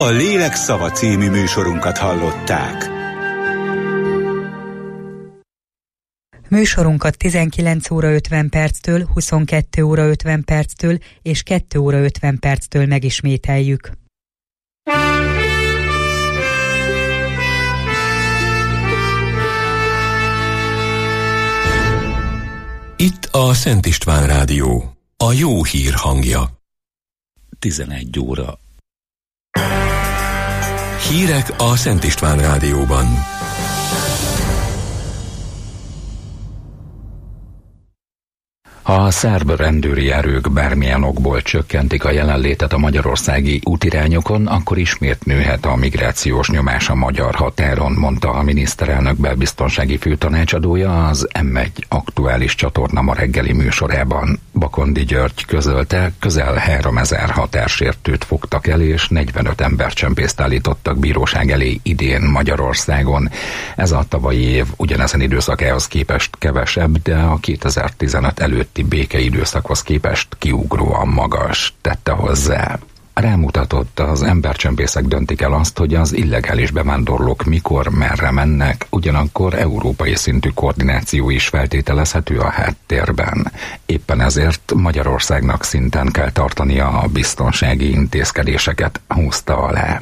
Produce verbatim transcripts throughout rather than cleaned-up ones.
A Lélek szava című műsorunkat hallották. Műsorunkat tizenkilenc óra ötven perctől, huszonkettő óra ötven perctől és kettő óra ötven perctől megismételjük. Itt a Szent István Rádió, a jó hír hangja. tizenegy óra. Hírek a Szent István Rádióban. Ha a szerb rendőri erők bármilyen okból csökkentik a jelenlétet a magyarországi útirányokon, akkor ismét nőhet a migrációs nyomás a magyar határon, mondta a miniszterelnök belbiztonsági főtanácsadója az em egy aktuális csatorna ma reggeli műsorában. Bakondi György közölte, közel háromezer határsértőt fogtak el, és negyvenöt embercsempészt állítottak bíróság elé idén Magyarországon. Ez a tavalyi év ugyanezen időszakához képest kevesebb, de a kétezer-tizenöt előtt békeidőszakhoz képest kiugróan magas, tette hozzá. Rámutatott, az embercsempészek döntik el azt, hogy az illegális bevándorlók mikor, merre mennek, ugyanakkor európai szintű koordináció is feltételezhető a háttérben. Éppen ezért Magyarországnak szinten kell tartania a biztonsági intézkedéseket, húzta alá.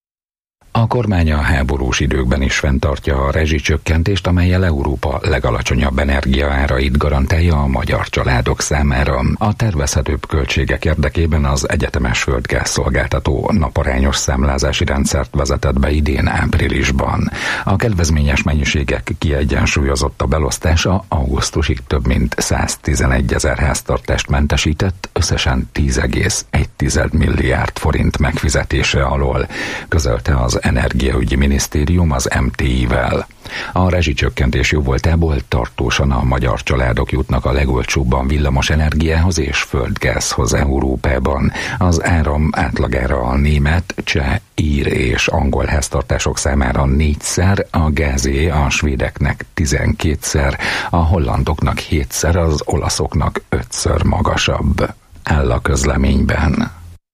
A kormány a háborús időkben is fenntartja a rezsicsökkentést, amellyel Európa legalacsonyabb energiaárait garantálja a magyar családok számára. A tervezhetőbb költségek érdekében az egyetemes földgáz szolgáltató naparányos számlázási rendszert vezetett be idén áprilisban. A kedvezményes mennyiségek kiegyensúlyozottabb belosztása augusztusig több mint száztizenegyezer háztartást mentesített, összesen tíz egész egy milliárd forint megfizetése alól, közölte az Energiaügyi Minisztérium az em té i-vel. A rezsicsökkentés jóvoltából tartósan a magyar családok jutnak a legolcsóbban villamos energiához és földgázhoz Európában. Az áram átlagára a német, cseh, ír és angol háztartások számára négyszer, a gázé a svédeknek tizenkétszer, a hollandoknak hétszer, az olaszoknak ötször magasabb, áll a közleményben.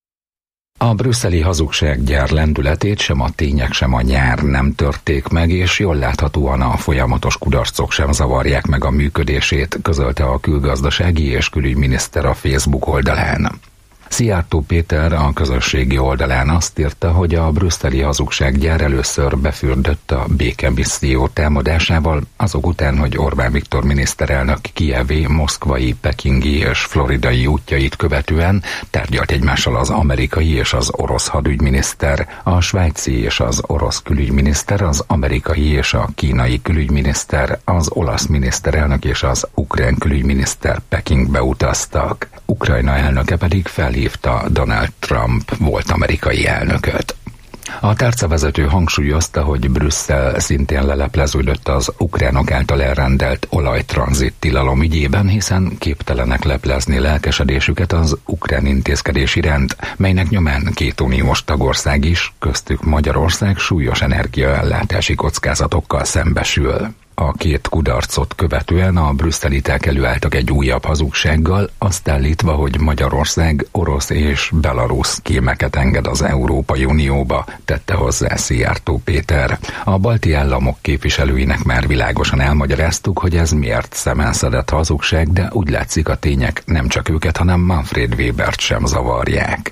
A brüsszeli hazugsággyár lendületét sem a tények, sem a nyár nem törték meg, és jól láthatóan a folyamatos kudarcok sem zavarják meg a működését, közölte a külgazdasági és külügyminiszter a Facebook oldalán. Szijjártó Péter a közösségi oldalán azt írta, hogy a brüsszeli hazugsággyár először befürdött a békemisszió támadásával, azok után, hogy Orbán Viktor miniszterelnök kijevi, moszkvai, pekingi és floridai útjait követően tárgyalt egymással az amerikai és az orosz hadügyminiszter, a svájci és az orosz külügyminiszter, az amerikai és a kínai külügyminiszter, az olasz miniszterelnök és az ukrán külügyminiszter Pekingbe utaztak. Ukrajna elnöke pedig felhívta Donald Trump volt amerikai elnököt. A tárcavezető hangsúlyozta, hogy Brüsszel szintén lelepleződött az ukránok által elrendelt olajtranzit tilalom ügyében, hiszen képtelenek leplezni lelkesedésüket az ukrán intézkedés iránt, melynek nyomán két uniós tagország is, köztük Magyarország súlyos energiaellátási kockázatokkal szembesül. A két kudarcot követően a brüsszeliták előálltak egy újabb hazugsággal, azt állítva, hogy Magyarország orosz és belarusz kémeket enged az Európai Unióba, tette hozzá Szijjártó Péter. A balti államok képviselőinek már világosan elmagyaráztuk, hogy ez miért szemenszedett hazugság, de úgy látszik, a tények nem csak őket, hanem Manfred Webert sem zavarják.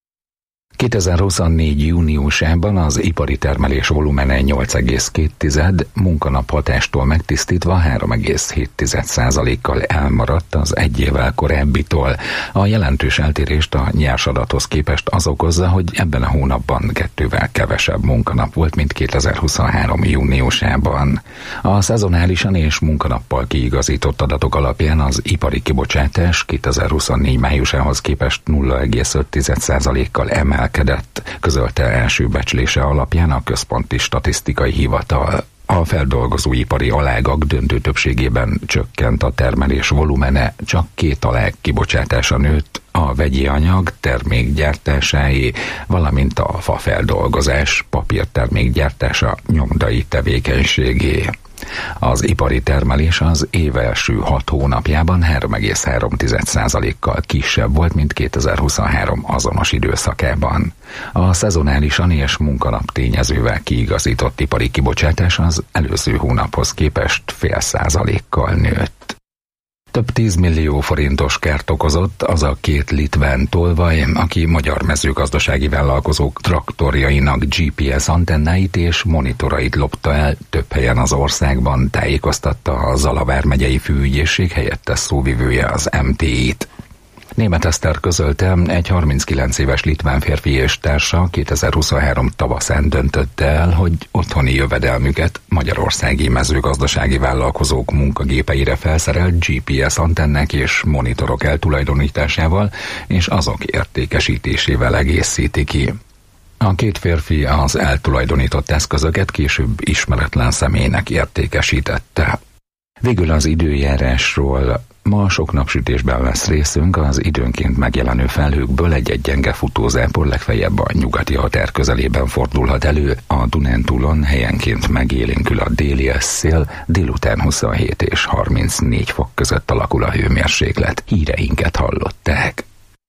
kétezer-huszonnégy júniusában az ipari termelés volumene nyolc egész két, munkanap hatástól megtisztítva három egész hét százalékkal elmaradt az egy évvel korábbitól. A jelentős eltérést a nyers adathoz képest az okozza, hogy ebben a hónapban kettővel kevesebb munkanap volt, mint kétezer-huszonhárom júniusában. A szezonálisan és munkanappal kiigazított adatok alapján az ipari kibocsátás kétezer-huszonnégy májusához képest nulla egész öt százalékkal emel közölte első becslése alapján a Központi Statisztikai Hivatal. A feldolgozóipari alágak döntő többségében csökkent a termelés volumene, csak két alág kibocsátása nőtt, a vegyi anyag termékgyártásáé, valamint a fafeldolgozás, papírtermékgyártása nyomdai tevékenységé. Az ipari termelés az év első hat hónapjában három egész három százalékkal kisebb volt, mint kétezer-huszonhárom azonos időszakában. A szezonálisan és munkanap tényezővel kiigazított ipari kibocsátás az előző hónaphoz képest fél százalékkal nőtt. Több tízmillió forintos kárt okozott az a két litván tolvaj, aki magyar mezőgazdasági vállalkozók traktorjainak gé pé es antennáit és monitorait lopta el több helyen az országban, tájékoztatta a Zala vármegyei főügyészség helyettes szóvivője az em té í-t. Németh Eszter közölte, egy harminckilenc éves litván férfi és társa kétezer-huszonhárom tavaszán döntötte el, hogy otthoni jövedelmüket magyarországi mezőgazdasági vállalkozók munkagépeire felszerelt gé pé es antennák és monitorok eltulajdonításával és azok értékesítésével egészíti ki. A két férfi az eltulajdonított eszközöket később ismeretlen személynek értékesítette. Végül az időjárásról. Ma sok napsütésben lesz részünk, az időnként megjelenő felhőkből egy-egy gyenge futózápor legfeljebb a nyugati határ közelében fordulhat elő, a Dunántúlon helyenként megélénkül a déli szél, délután huszonhét és harmincnégy fok között alakul a hőmérséklet. Híreinket hallották.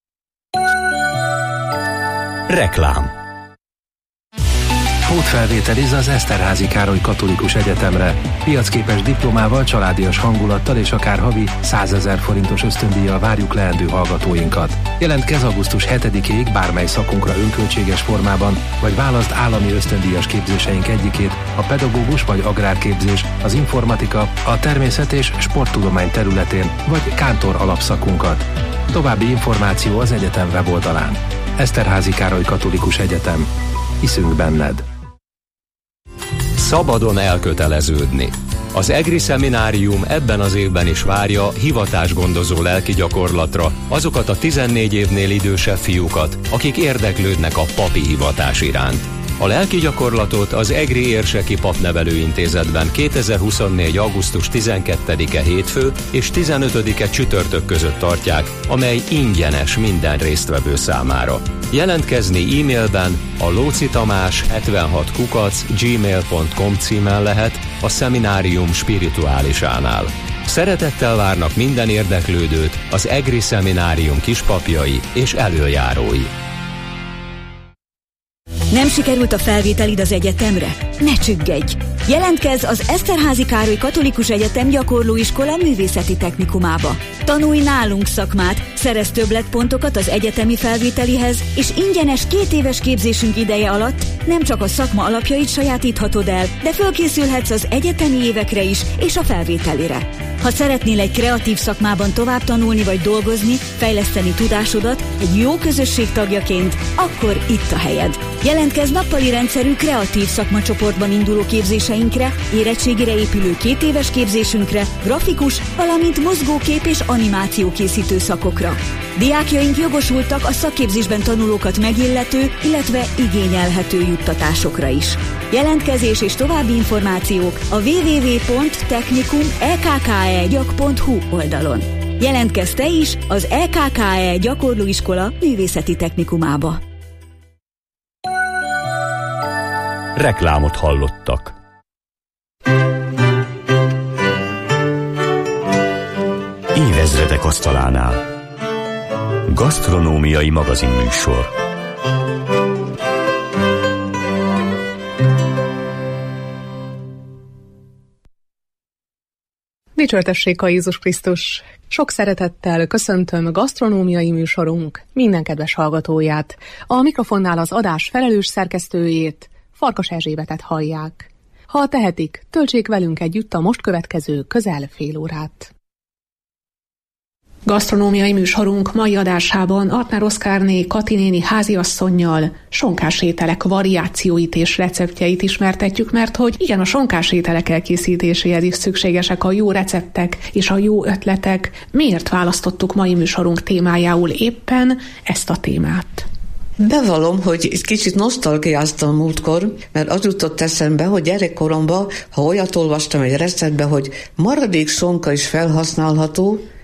Reklám. Pótfelvételiz az Eszterházy Károly Katolikus Egyetemre. Piacképes diplomával, családias hangulattal és akár havi százezer forintos ösztöndíjjal várjuk leendő hallgatóinkat. Jelentkezz augusztus hetedikéig bármely szakunkra önköltséges formában, vagy válaszd állami ösztöndíjas képzéseink egyikét, a pedagógus vagy agrárképzés, az informatika, a természet és sporttudomány területén, vagy kántor alapszakunkat. További információ az egyetem weboldalán. Eszterházy Károly Katolikus Egyetem. Hiszünk benned. Szabadon elköteleződni. Az EGRI szeminárium ebben az évben is várja hivatásgondozó lelki gyakorlatra azokat a tizennégy évnél idősebb fiúkat, akik érdeklődnek a papi hivatás iránt. A lelki gyakorlatot az EGRI Érseki Papnevelőintézetben kétezer-huszonnégy. augusztus tizenkettedike hétfő és tizenötödike csütörtök között tartják, amely ingyenes minden résztvevő számára. Jelentkezni e-mailben a lócitamás hetvenhat kukac gmail pont com címen lehet a szeminárium spirituálisánál. Szeretettel várnak minden érdeklődőt az EGRI szeminárium kispapjai és elöljárói. Nem sikerült a felvételid az egyetemre? Ne csüggedj! Jelentkezz az Eszterházy Károly Katolikus Egyetem Gyakorlóiskola Művészeti Technikumába. Tanulj nálunk szakmát, szerezz többletpontokat az egyetemi felvételihez, és ingyenes két éves képzésünk ideje alatt nem csak a szakma alapjait sajátíthatod el, de fölkészülhetsz az egyetemi évekre is és a felvételire. Ha szeretnél egy kreatív szakmában tovább tanulni vagy dolgozni, fejleszteni tudásodat egy jó közösség tagjaként, akkor itt a helyed. Jelentkezz nappali rendszerű kreatív szakmacsoportban induló képzéseinkre, érettségire épülő két éves képzésünkre, grafikus, valamint mozgókép és animáció készítő szakokra. Diákjaink jogosultak a szakképzésben tanulókat megillető, illetve igényelhető juttatásokra is. Jelentkezés és további információk a double-u double-u double-u pont technikum e k k e gyak pont hu oldalon. Jelentkezz te is az é ká ká é Gyakorlóiskola Művészeti Technikumába. Reklámot hallottak. Évezredek asztalánál. Gasztronómiai magazinműsor. Dicsőtessék a Jézus Krisztus! Sok szeretettel köszöntöm gasztronómiai műsorunk minden kedves hallgatóját. A mikrofonnál az adás felelős szerkesztőjét, Farkas Erzsébetet hallják. Ha tehetik, töltsék velünk együtt a most következő közel fél órát. Gasztronómiai műsorunk mai adásában Artner Oszkárné Kati néni háziasszonnyal sonkás ételek variációit és receptjeit ismertetjük, mert hogy igen, a sonkás ételek elkészítéséhez is szükségesek a jó receptek és a jó ötletek. Miért választottuk mai műsorunk témájául éppen ezt a témát? Bevallom, hogy egy kicsit nosztalgiáztam múltkor, mert az jutott eszembe, hogy gyerekkoromban, ha olyat olvastam egy receptbe, hogy maradék sonka is felhasználható,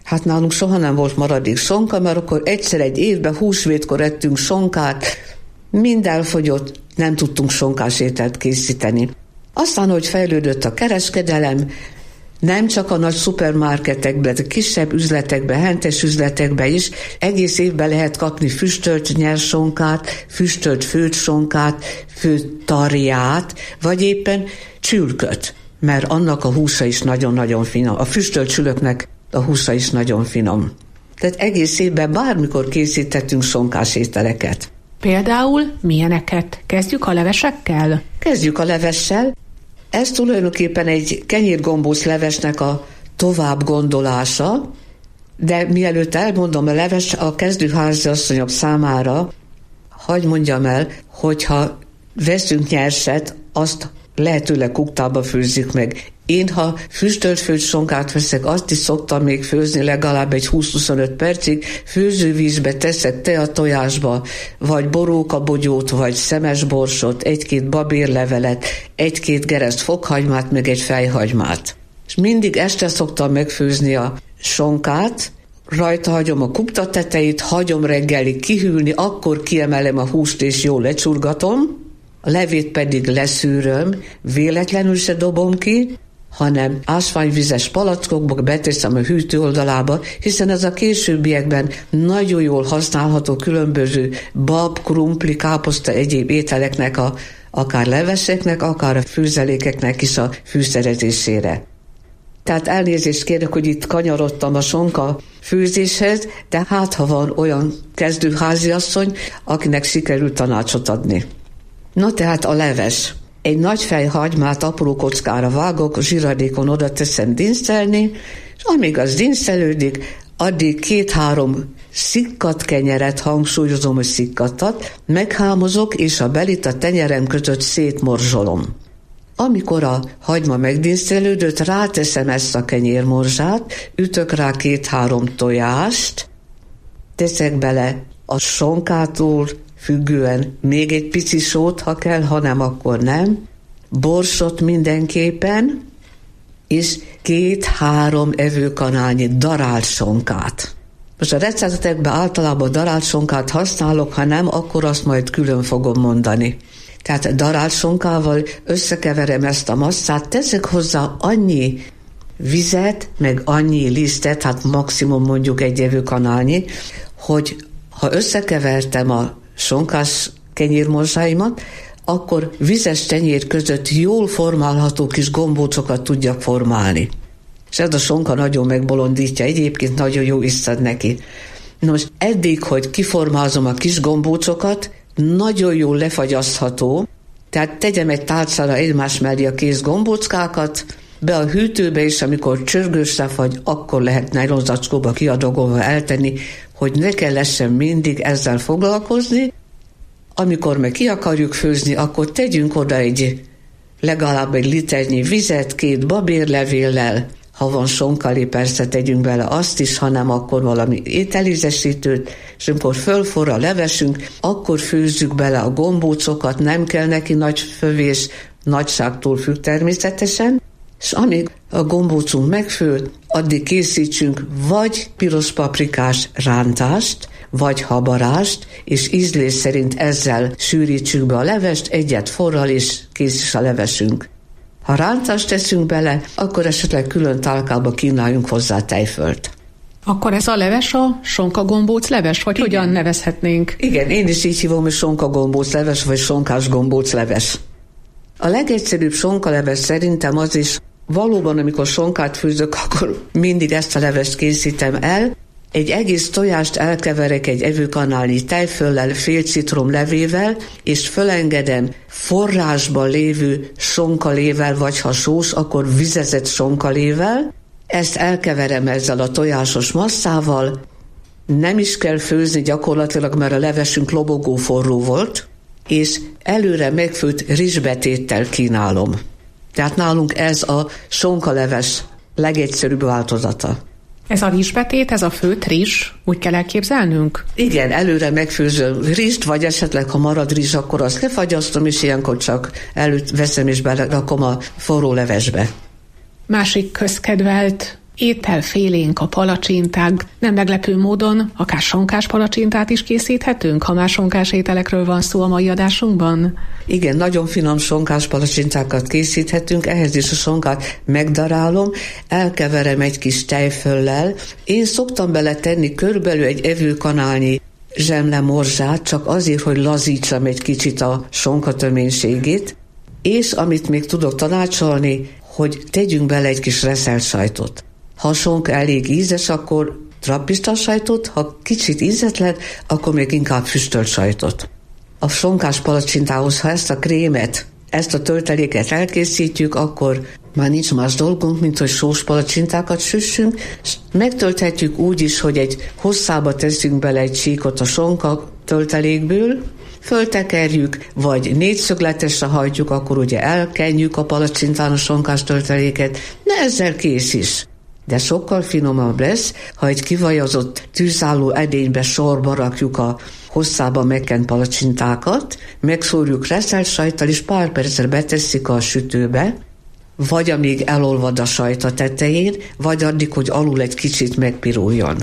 Hát nálunk soha nem volt maradék sonka, mert akkor egyszer egy évben húsvétkor ettünk sonkát, mind elfogyott, nem tudtunk sonkás ételt készíteni. Aztán, hogy fejlődött a kereskedelem, nem csak a nagy szupermarketekben, de kisebb üzletekben, hentes üzletekben is egész évben lehet kapni füstölt nyersonkát, füstölt főtt sonkát, főtt tarját, vagy éppen csülköt, mert annak a húsa is nagyon-nagyon finom. A füstölt csülöknek a húsa is nagyon finom. Tehát egész évben bármikor készítettünk sonkás ételeket. Például milyeneket? Kezdjük a levesekkel? Kezdjük a levessel. Ez tulajdonképpen egy kenyérgombóc levesnek a tovább gondolása, de mielőtt elmondom a leves, a kezdőháziasszonyok számára, hadd mondjam el, hogyha veszünk nyerset, azt lehetőleg kuktába főzzük meg. Én, ha füstölt főtt sonkát veszek, azt is szoktam még főzni legalább egy húsz-huszonöt percig, főzővízbe teszek teatojásba, vagy borókabogyót, vagy szemesborsot, egy-két babérlevelet, egy-két gereszt fokhagymát, meg egy fejhagymát. És mindig este szoktam megfőzni a sonkát, rajta hagyom a kupta tetejét, hagyom reggelig kihűlni, akkor kiemelem a húst és jól lecsurgatom, a levét pedig leszűröm, véletlenül se dobom ki, hanem ásványvizes palackokba beteszem a hűtő oldalába, hiszen ez a későbbiekben nagyon jól használható különböző bab, krumpli, káposzta, egyéb ételeknek, a, akár leveseknek, akár a főzelékeknek is a fűszerezésére. Tehát elnézést kérek, hogy itt kanyarodtam a sonka főzéshez, de hát ha van olyan kezdő háziasszony, akinek sikerült tanácsot adni. Na tehát a leves. Egy nagy fej hagymát apró kockára vágok, zsiradékon oda teszem dinsztelni, és amíg az dinsztelődik, addig két-három szikkat kenyeret, hangsúlyozom, hogy szikkatat, meghámozok, és a belit a tenyerem között szétmorzsolom. Amikor a hagyma megdinsztelődött, ráteszem ezt a kenyérmorzsát, ütök rá két-három tojást, teszek bele a sonkától függően még egy pici sót, ha kell, ha nem, akkor nem, borsot mindenképpen, és két-három evőkanálnyi darált sonkát. Most a receptekben általában darált sonkát használok, ha nem, akkor azt majd külön fogom mondani. Tehát darált sonkával összekeverem ezt a masszát, teszek hozzá annyi vizet, meg annyi lisztet, hát maximum mondjuk egy evőkanálnyi, hogy ha összekevertem a sonkás kenyérmorzsáimat, akkor vizes tenyér között jól formálható kis gombócokat tudjak formálni. És ez a sonka nagyon megbolondítja, egyébként nagyon jó iszad neki. Most eddig, hogy kiformázom a kis gombócokat, nagyon jól lefagyasztható, tehát tegyem egy tálcára egymás mellé a kész gombóckákat, be a hűtőbe is, amikor csörgősre fagy, akkor lehet nejlonzacskóba kiadagolva eltenni, hogy ne kellessen mindig ezzel foglalkozni. Amikor meg ki akarjuk főzni, akkor tegyünk oda egy legalább egy liternyi vizet, két babérlevéllel, ha van sonkalé, persze tegyünk bele azt is, ha nem, akkor valami ételízesítőt, és amikor fölforra a levesünk, akkor főzzük bele a gombócokat, nem kell neki nagy fövés, nagyságtól függ természetesen, és amíg a gombócunk megfőtt, addig készítsünk vagy piros paprikás rántást, vagy habarást, és ízlés szerint ezzel sűrítsük be a levest, egyet forral, és kész is a levesünk. Ha rántást teszünk bele, akkor esetleg külön tálkába kínáljunk hozzá tejfölt. Akkor ez a leves a sonkagombóc leves, vagy igen. Hogyan nevezhetnénk? Igen, én is így hívom, hogy sonkagombóc leves, vagy sonkás gombóc leves. A legegyszerűbb sonkaleves szerintem az is, valóban, amikor sonkát főzök, akkor mindig ezt a levest készítem el. Egy egész tojást elkeverek egy evőkanálnyi tejföllel, fél citrom levével, és fölengedem forrásban lévő sonkalével, vagy ha sós, akkor vizezett sonkalével. Ezt elkeverem ezzel a tojásos masszával. Nem is kell főzni gyakorlatilag, mert a levesünk lobogó forró volt, és előre megfőtt rizsbetéttel kínálom. Tehát nálunk ez a sonkaleves legegyszerűbb változata. Ez a rizsbetét, ez a főtt rizs, úgy kell elképzelnünk? Igen, előre megfőzöm rizst, vagy esetleg, ha marad rizs, akkor azt lefagyasztom, és ilyenkor csak előtt veszem és belerakom a forró levesbe. Másik közkedvelt ételfélénk, a palacsinták. Nem meglepő módon akár sonkás palacsintát is készíthetünk, ha már sonkás ételekről van szó a mai adásunkban? Igen, nagyon finom sonkás palacsintákat készíthetünk, ehhez is a sonkát megdarálom, elkeverem egy kis tejföllel. Én szoktam beletenni körülbelül egy evőkanálnyi zsemlemorzsát, csak azért, hogy lazítsam egy kicsit a sonka töménységét, és amit még tudok tanácsolni, hogy tegyünk bele egy kis reszelt sajtot. Ha a sonka elég ízes, akkor trappista sajtot, ha kicsit ízetlen, akkor még inkább füstölt sajtot. A sonkás palacsintához, ha ezt a krémet, ezt a tölteléket elkészítjük, akkor már nincs más dolgunk, mint hogy sós palacsintákat süssünk, és megtölthetjük úgy is, hogy egy hosszába teszünk bele egy csíkot a sonka töltelékből, föltekerjük, vagy négyszögletesre hajtjuk, akkor ugye elkenjük a palacsintán a sonkás tölteléket, de ezzel kész is. De sokkal finomabb lesz, ha egy kivajazott tűzálló edénybe sorba rakjuk a hosszába megkent palacsintákat, megszórjuk reszelt sajttal, és pár percre betesszük a sütőbe, vagy amíg elolvad a sajt a tetején, vagy addig, hogy alul egy kicsit megpiruljon.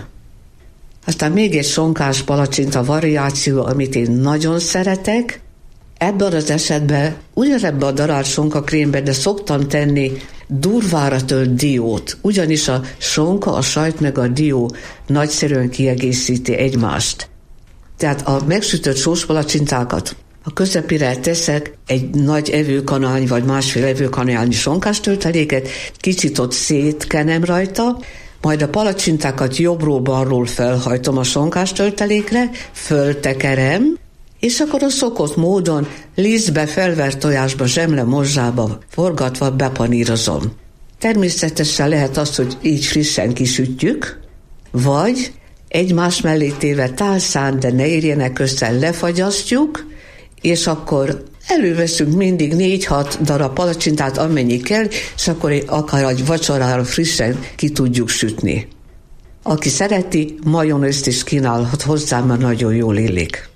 Aztán még egy sonkás palacsinta variáció, amit én nagyon szeretek. Ebben az esetben ugyanebben a darált sonkakrémbe, de szoktam tenni durvára tölt diót, ugyanis a sonka, a sajt meg a dió nagyszerűen kiegészíti egymást. Tehát a megsütött sós palacsintákat a közepére teszek egy nagy evőkanálnyi vagy másfél evőkanálnyi sonkás tölteléket, kicsit ott szétkenem rajta, majd a palacsintákat jobbról-balról felhajtom a sonkás töltelékre, föltekerem, és akkor a szokott módon lisztbe, felvert tojásba, zsemle morzsába forgatva bepanírozom. Természetesen lehet az, hogy így frissen kisütjük, vagy egymás mellé téve tálszán, de ne érjenek össze, lefagyasztjuk, és akkor előveszünk mindig négy-hat darab palacsintát, amennyi kell, és akkor akár egy vacsorára frissen ki tudjuk sütni. Aki szereti, majonézt is kínálhat hozzá, mert nagyon jól illik.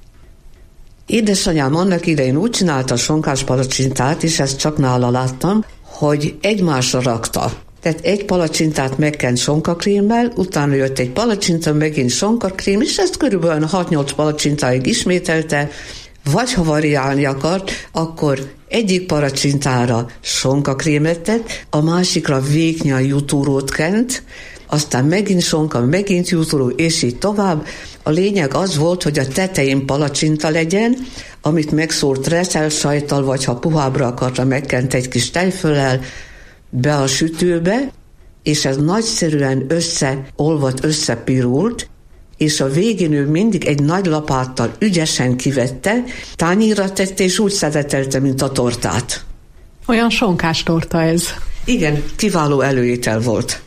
Édesanyám annak idején úgy csinálta a sonkás palacsintát, és ezt csak nála láttam, hogy egymásra rakta. Tehát egy palacsintát megkent sonkakrémmel, utána jött egy palacsinta, megint sonkakrém, és ezt körülbelül hat-nyolc palacsintáig ismételte, vagy ha variálni akart, akkor egyik palacsintára sonkakrémet tett, a másikra vékony jutúrót kent, aztán megint sonka, megint jutúró, és így tovább. A lényeg az volt, hogy a tetején palacsinta legyen, amit megszórt reszelt sajttal, vagy ha puhábbra akarta, megkent egy kis tejföllel be a sütőbe, és ez nagyszerűen összeolvadt, összepirult, és a végén ő mindig egy nagy lapáttal ügyesen kivette, tányérra tette, és úgy szeretelte, mint a tortát. Olyan sonkás torta ez. Igen, kiváló előétel volt.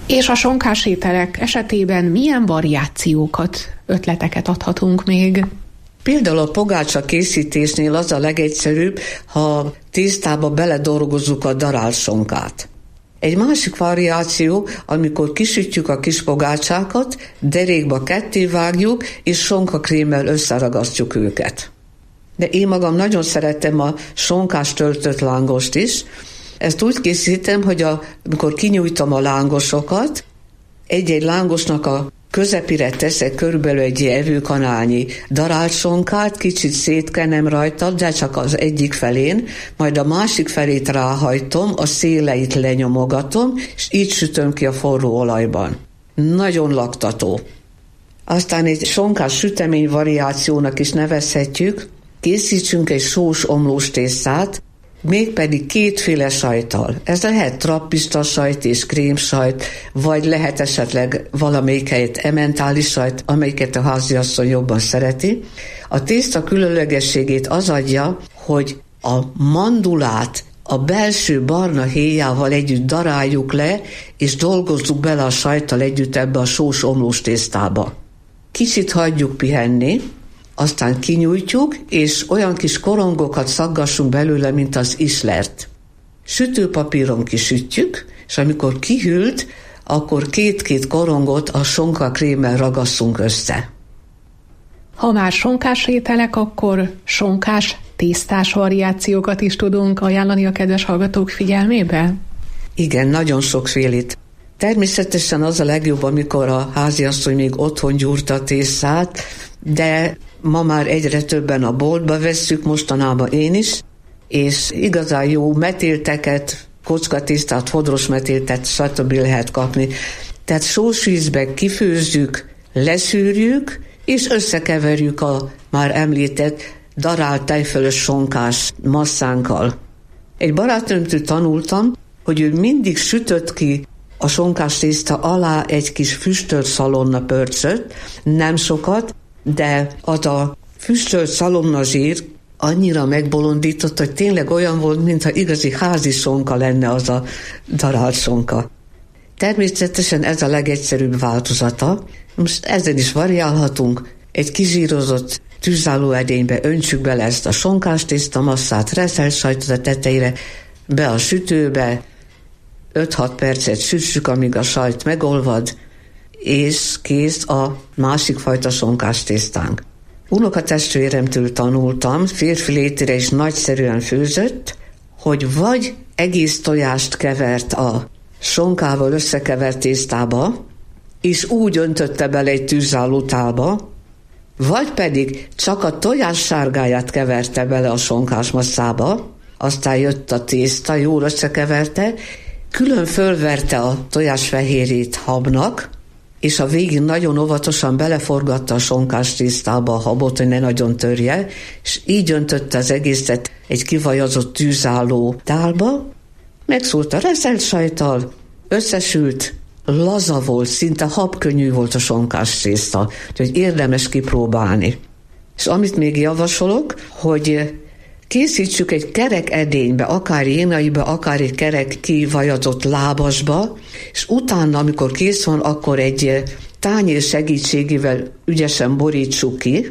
És a sonkás ételek esetében milyen variációkat, ötleteket adhatunk még? Például a pogácsa készítésnél az a legegyszerűbb, ha tésztába beledolgozzuk a darált sonkát. Egy másik variáció, amikor kisütjük a kis pogácsákat, derékba ketté vágjuk, és sonkakrémmel összeragasztjuk őket. De én magam nagyon szeretem a sonkás töltött lángost is. Ezt úgy készítem, hogy a, amikor kinyújtom a lángosokat, egy-egy lángosnak a közepére teszek körülbelül egy evőkanálnyi darált sonkát, kicsit szétkenem rajta, de csak az egyik felén, majd a másik felét ráhajtom, a széleit lenyomogatom, és így sütöm ki a forró olajban. Nagyon laktató. Aztán egy sonkás sütemény variációnak is nevezhetjük, készítsünk egy sós omlós tésztát, mégpedig kétféle sajttal. Ez lehet trappista sajt és krémsajt, vagy lehet esetleg valamelyik helyett ementális sajt, amelyiket a háziasszony jobban szereti. A tészta különlegességét az adja, hogy a mandulát a belső barna héjával együtt daráljuk le, és dolgozzuk bele a sajttal együtt ebbe a sós omlós tésztába. Kicsit hagyjuk pihenni, aztán kinyújtjuk, és olyan kis korongokat szaggassunk belőle, mint az islert. Sütőpapíron kisütjük, és amikor kihűlt, akkor két-két korongot a sonkakrémmel ragasszunk össze. Ha már sonkás ételek, akkor sonkás, tésztás variációkat is tudunk ajánlani a kedves hallgatók figyelmébe? Igen, nagyon sokfélét. Természetesen az a legjobb, amikor a háziasszony még otthon gyúrta a tésztát, de ma már egyre többen a boltba vesszük, mostanában én is, és igazán jó metélteket, kockatésztát, fodros metéltet, stb. Lehet kapni. Tehát sós vízbe kifőzzük, leszűrjük, és összekeverjük a már említett darált tejfölös sonkás masszánkkal. Egy barátnőmtől tanultam, hogy ő mindig sütött ki a sonkás tészta alá egy kis füstölt szalonna pörcöt, nem sokat, de az a füstölt szalonna zsír annyira megbolondított, hogy tényleg olyan volt, mintha igazi házi sonka lenne az a darált sonka. Természetesen ez a legegyszerűbb változata. Most ezen is variálhatunk. Egy kizsírozott tűzálló edénybe öntsük bele ezt a sonkás tészta masszát, reszelt sajtot a tetejére, be a sütőbe, öt-hat percet süssük, amíg a sajt megolvad, és kész a másik fajta sonkás tésztánk. Unokatestvéremtől tanultam, férfi létére is nagyszerűen főzött, hogy vagy egész tojást kevert a sonkával összekevert tésztába, és úgy öntötte bele egy tűzálló tálba, vagy pedig csak a tojás sárgáját keverte bele a sonkás masszába, aztán jött a tészta, jól összekeverte, külön fölverte a tojás fehérjét habnak, és a végén nagyon óvatosan beleforgatta a sonkás tésztába a habot, hogy ne nagyon törje, és így öntötte az egészet egy kivajazott tűzálló tálba, megszúrt a reszelt sajttal, összesült, laza volt, szinte habkönnyű volt a sonkás tészta, úgyhogy érdemes kipróbálni. És amit még javasolok, hogy készítsük egy kerek edénybe, akár énaiba, akár egy kerek kivajazott lábasba, és utána, amikor kész van, akkor egy tányér segítségével ügyesen borítsuk ki,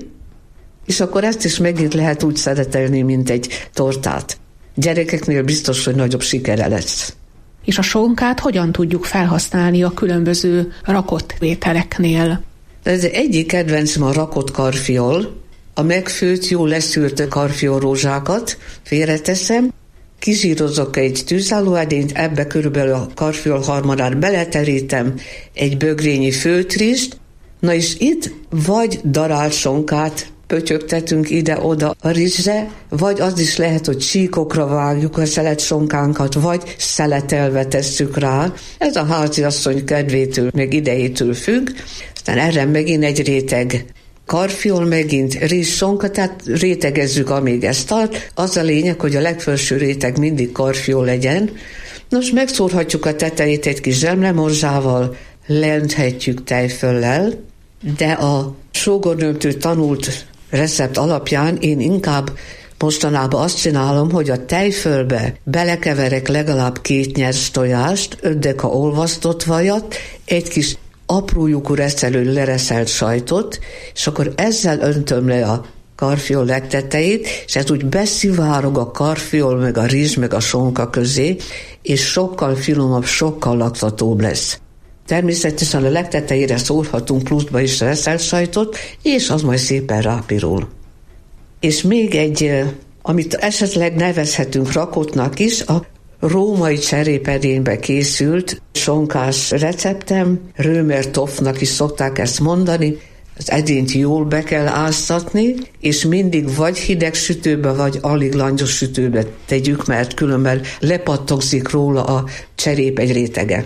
és akkor ezt is megint lehet úgy szeretelni, mint egy tortát. Gyerekeknél biztos, hogy nagyobb sikere lesz. És a sonkát hogyan tudjuk felhasználni a különböző rakott ételeknél? Ez egyik kedvencem a rakott karfiol. A megfőtt, jó leszűrt karfiolrózsákat félreteszem, kizsírozok egy tűzállóedényt, ebbe körülbelül a karfiol harmadát beleterítem, egy bögrényi főtrist, na és itt vagy darált sonkát pötyögtetünk ide-oda a rizsre, vagy az is lehet, hogy csíkokra vágjuk a szelet sonkánkat, vagy szeletelve tesszük rá. Ez a háziasszony kedvétől, meg idejétől függ. Aztán erre megint egy réteg karfiol, megint rizssonka, tehát rétegezzük, amíg ez tart. Az a lényeg, hogy a legfelső réteg mindig karfiol legyen. Nos, megszórhatjuk a tetejét egy kis zsemlemorzsával, leönthetjük tejföllel, de a sógornőmtől tanult recept alapján én inkább Mostanában azt csinálom, hogy a tejfölbe belekeverek legalább két nyers tojást, öt deka olvasztott vajat, egy kis apró lyukú reszelő lereszelt sajtot, és akkor ezzel öntöm le a karfiol legtetejét, és ez úgy beszivárog a karfiol, meg a rizs, meg a sonka közé, és sokkal finomabb, sokkal laktatóbb lesz. Természetesen a legtetejére szórhatunk pluszba is reszelt sajtot, és az majd szépen rápirul. És még egy, amit esetleg nevezhetünk rakottnak is, a római cserépedénybe készült sonkás receptem, Römer-Topfnak is szokták ezt mondani. Az edényt jól be kell áztatni, és mindig vagy hideg sütőbe, vagy alig langyos sütőbe tegyük, mert különben lepattogzik róla a cserép egy rétege.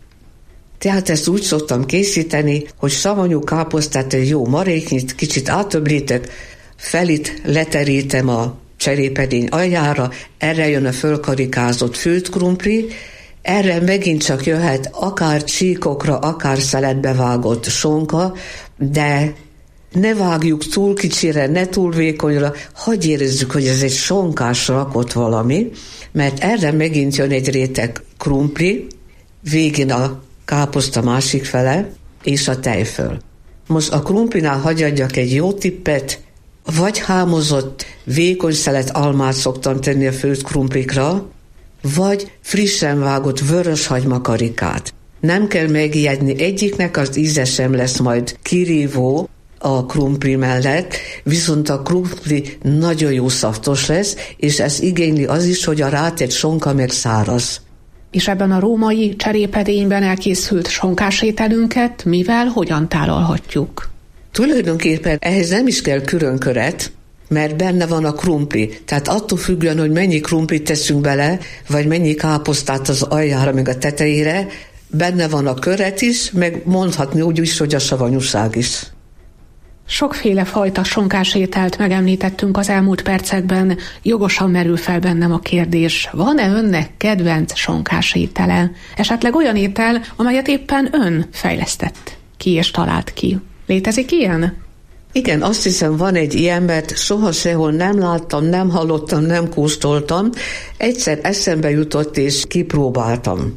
Tehát ezt úgy szoktam készíteni, hogy savanyú káposztát, egy jó maréknyit, kicsit átöblítek, felit leterítem a cserépedény aljára, erre jön a fölkarikázott főtt krumpli, erre megint csak jöhet akár csíkokra, akár szeletbe vágott sonka, de ne vágjuk túl kicsire, ne túl vékonyra, hagyj érezzük, hogy ez egy sonkás rakott valami, mert erre megint jön egy réteg krumpli, végén a káposzta másik fele, és a tejföl. Most a krumplinál hagyjadjak egy jó tippet, vagy hámozott, vékony szelet almát szoktam tenni a főtt krumplikra, vagy frissen vágott vöröshagyma karikát. Nem kell megijedni, egyiknek az íze sem lesz majd kirívó a krumpli mellett, viszont a krumpli nagyon jó szaftos lesz, és ez igényli az is, hogy a rátett sonka meg száraz. És ebben a római cserépedényben elkészült sonkás ételünket mivel, hogyan tálalhatjuk? Tulajdonképpen ehhez nem is kell különköret, mert benne van a krumpli. Tehát attól függően, hogy mennyi krumplit teszünk bele, vagy mennyi káposztát az aljára, meg a tetejére, benne van a köret is, meg mondhatni úgy is, hogy a savanyúság is. Sokféle fajta sonkás ételt megemlítettünk az elmúlt percekben, jogosan merül fel bennem a kérdés, van-e önnek kedvenc sonkás étele? Esetleg olyan étel, amelyet éppen ön fejlesztett ki és talált ki. Létezik ilyen? Igen, azt hiszem, van egy ilyen, mert soha sehol nem láttam, nem hallottam, nem kóstoltam. Egyszer eszembe jutott és kipróbáltam.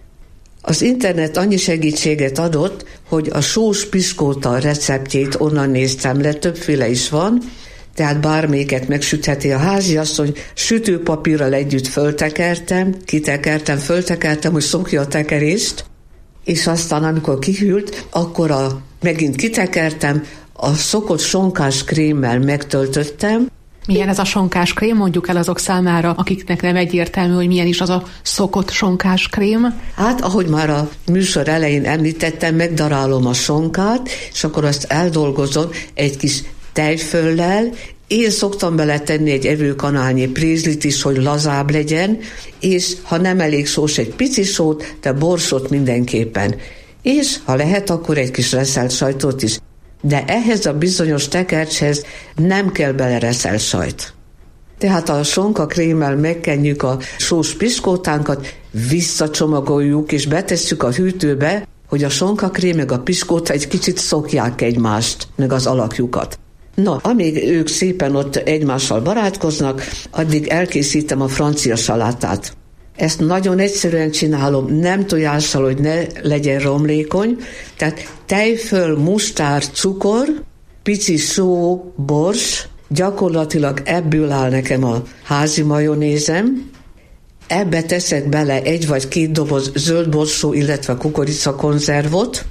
Az internet annyi segítséget adott, hogy a sós piskóta receptjét onnan néztem le, többféle is van, tehát bármelyiket megsütheti a háziasszony, sütőpapírral együtt föltekertem, kitekertem, föltekertem, hogy szokja a tekerést, és aztán amikor kihűlt, akkor a, megint kitekertem, a szokott sonkás krémmel megtöltöttem. Milyen ez a sonkás krém? Mondjuk el azok számára, akiknek nem egyértelmű, hogy milyen is az a szokott sonkás krém. Hát, ahogy már a műsor elején említettem, megdarálom a sonkát, és akkor azt eldolgozom egy kis tejföllel. Én szoktam beletenni egy evőkanálnyi prézlit is, hogy lazább legyen, és ha nem elég sós, egy pici sót, de borsot mindenképpen. És ha lehet, akkor egy kis reszelt sajtot is. De ehhez a bizonyos tekercshez nem kell bele reszelt sajt. Tehát a sonka krémmel megkenjük a sós piskótánkat, visszacsomagoljuk és betesszük a hűtőbe, hogy a sonka krém meg a piskóta egy kicsit szokják egymást, meg az alakjukat. Na, amíg ők szépen ott egymással barátkoznak, addig elkészítem a francia salátát. Ezt nagyon egyszerűen csinálom, nem tojással, hogy ne legyen romlékony, tehát tejföl, mustár, cukor, pici só, bors, gyakorlatilag ebből áll nekem a házi majonézem, ebbe teszek bele egy vagy két doboz zöld borsó, illetve kukoricakonzervot,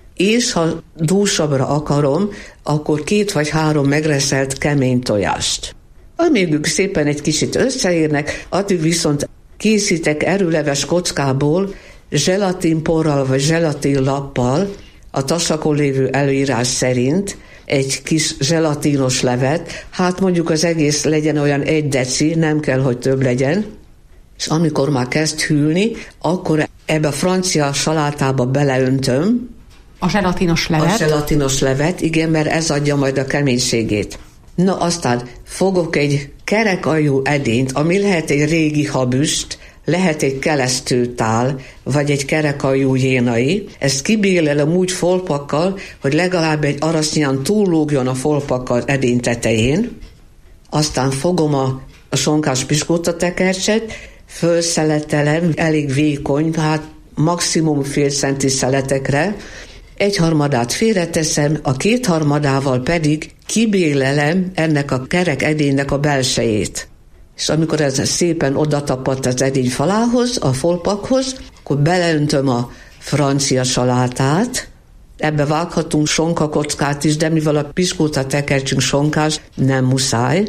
és ha dúsabbra akarom, akkor két vagy három megreszelt kemény tojást. Amíg ők szépen egy kicsit összeérnek, addig viszont készítek erőleves kockából zselatinporral vagy zselatinlappal a tasakon lévő előírás szerint egy kis zselatinos levet, hát mondjuk az egész legyen olyan egy deci, nem kell, hogy több legyen, és amikor már kezd hűlni, akkor ebbe a francia salátába beleöntöm a zselatinos levet. A zselatinos levet, igen, mert ez adja majd a keménységét. Na aztán fogok egy kerekajú edényt, ami lehet egy régi habüst, lehet egy kelesztőtál, vagy egy kerekajú jénai. Ezt kibélelem úgy folpakkal, hogy legalább egy arasznyán túllógjon a folpakkal edény tetején. aztán fogom a, a sonkás piskótatekercset, fölszeletelem, elég vékony, hát maximum fél centi szeletekre, egyharmadát félreteszem, a kétharmadával pedig kibélelem ennek a kerek edénynek a belsejét. És amikor ez szépen odatapadt az edény falához, a folpakhoz, akkor beleöntöm a francia salátát, ebbe vághatunk sonkakockát is, de mivel a piskóta tekercsünk sonkás, nem muszáj,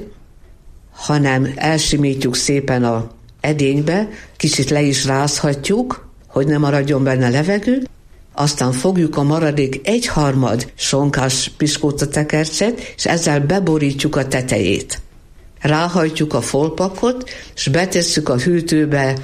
hanem elsimítjuk szépen a edénybe, kicsit le is rázhatjuk, hogy ne maradjon benne levegő, aztán fogjuk a maradék egyharmad sonkás piskóta tekercset, és ezzel beborítjuk a tetejét. Ráhajtjuk a folpakot, és betesszük a hűtőbe,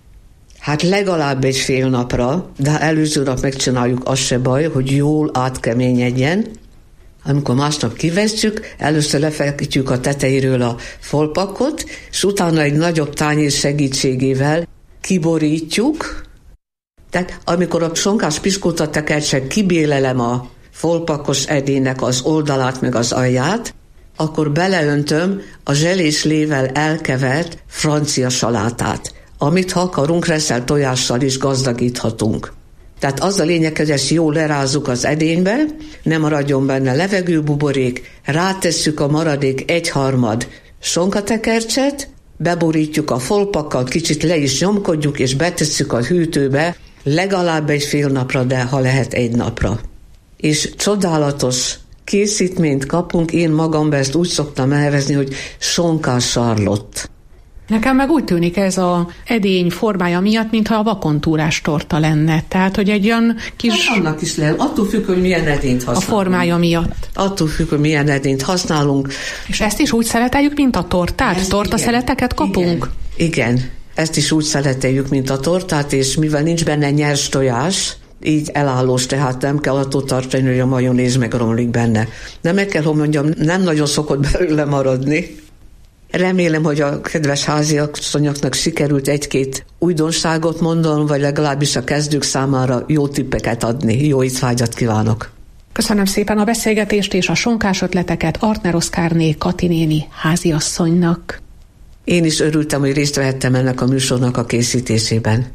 hát legalább egy fél napra, de ha előző nap megcsináljuk, az se baj, hogy jól átkeményedjen. Amikor másnap kivesszük, először lefekítjük a tetejéről a folpakot, és utána egy nagyobb tányér segítségével kiborítjuk. Tehát amikor a sonkás piskóta tekercset kibélelem a folpakos edénynek az oldalát meg az alját, akkor beleöntöm a zseléslével elkevert francia salátát, amit ha akarunk, reszel tojással is gazdagíthatunk. Tehát az a lényeg, hogy ezt jól lerázzuk az edénybe, nem maradjon benne levegőbuborék, rátesszük a maradék egyharmad sonkatekercset, beborítjuk a folpakkal, kicsit le is nyomkodjuk, és betesszük a hűtőbe, legalább egy fél napra, de ha lehet egy napra. És csodálatos készítményt kapunk, én magamban ezt úgy szoktam elnevezni, hogy sonkás sarlott. Nekem meg úgy tűnik ez a edény formája miatt, mintha a vakontúrás torta lenne. Tehát, hogy egy olyan kis... Hát annak is lehet. Attól függ, hogy milyen edényt használunk. A formája miatt. Attól függ, hogy milyen edényt használunk. És ezt is úgy szeleteljük, mint a tortát? Tortaszeleteket kapunk? Igen. igen. Ezt is úgy szeleteljük, mint a tortát, és mivel nincs benne nyers tojás, így elállós, tehát nem kell attól tartani, hogy a majonéz megromlik benne. De meg kell, hogy mondjam, nem nagyon szokott belőle maradni. Remélem, hogy a kedves háziasszonyoknak sikerült egy-két újdonságot mondani, vagy legalábbis a kezdők számára jó tippeket adni. Jó étvágyat kívánok! Köszönöm szépen a beszélgetést és a sonkás ötleteket Artner Oszkárné Kati néni háziasszonynak. Én is örültem, hogy részt vehettem ennek a műsornak a készítésében.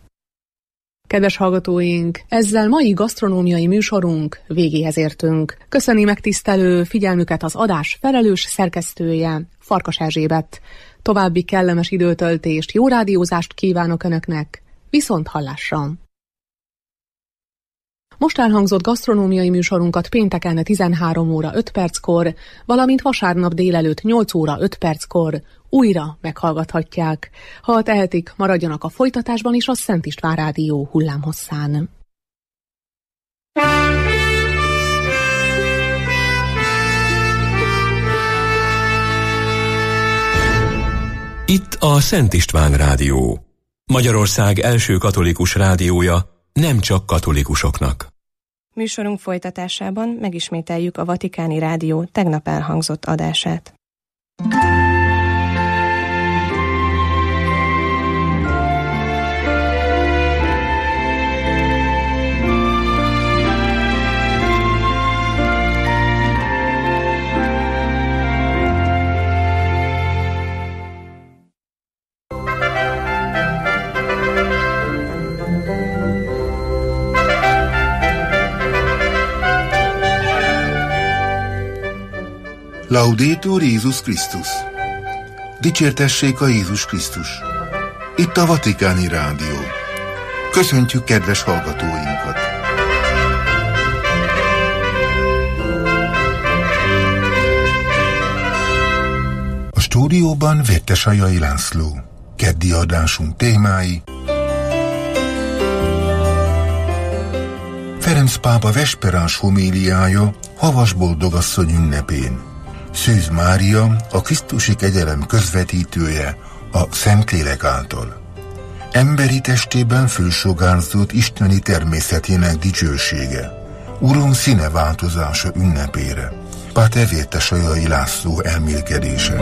Kedves hallgatóink, ezzel mai gasztronómiai műsorunk végéhez értünk. Köszöni megtisztelő figyelmüket az adás felelős szerkesztője, Farkas Erzsébet. További kellemes időtöltést, jó rádiózást kívánok Önöknek, viszont hallásra! Most elhangzott gasztronómiai műsorunkat pénteken tizenhárom óra öt perckor, valamint vasárnap délelőtt nyolc óra öt perckor újra meghallgathatják. Ha tehetik, maradjanak a folytatásban is a Szent István Rádió hullámhosszán. Itt a Szent István Rádió, Magyarország első katolikus rádiója, nem csak katolikusoknak. Műsorunk folytatásában megismételjük a Vatikáni Rádió tegnap elhangzott adását. Laudetur Jézus Krisztus! Dicsértessék a Jézus Krisztus! Itt a Vatikáni Rádió. Köszöntjük kedves hallgatóinkat! A stúdióban Vettesajai László. Keddi adásunk témái: Ferenc pápa vesperás homéliája Havas Boldogasszony ünnepén. Szűz Mária, a Krisztusi kegyelem közvetítője a Szentlélek által. Emberi testében fölsugárzott isteni természetének dicsősége, Urunk színe változása ünnepére. Páter Vettesajai László elmélkedése.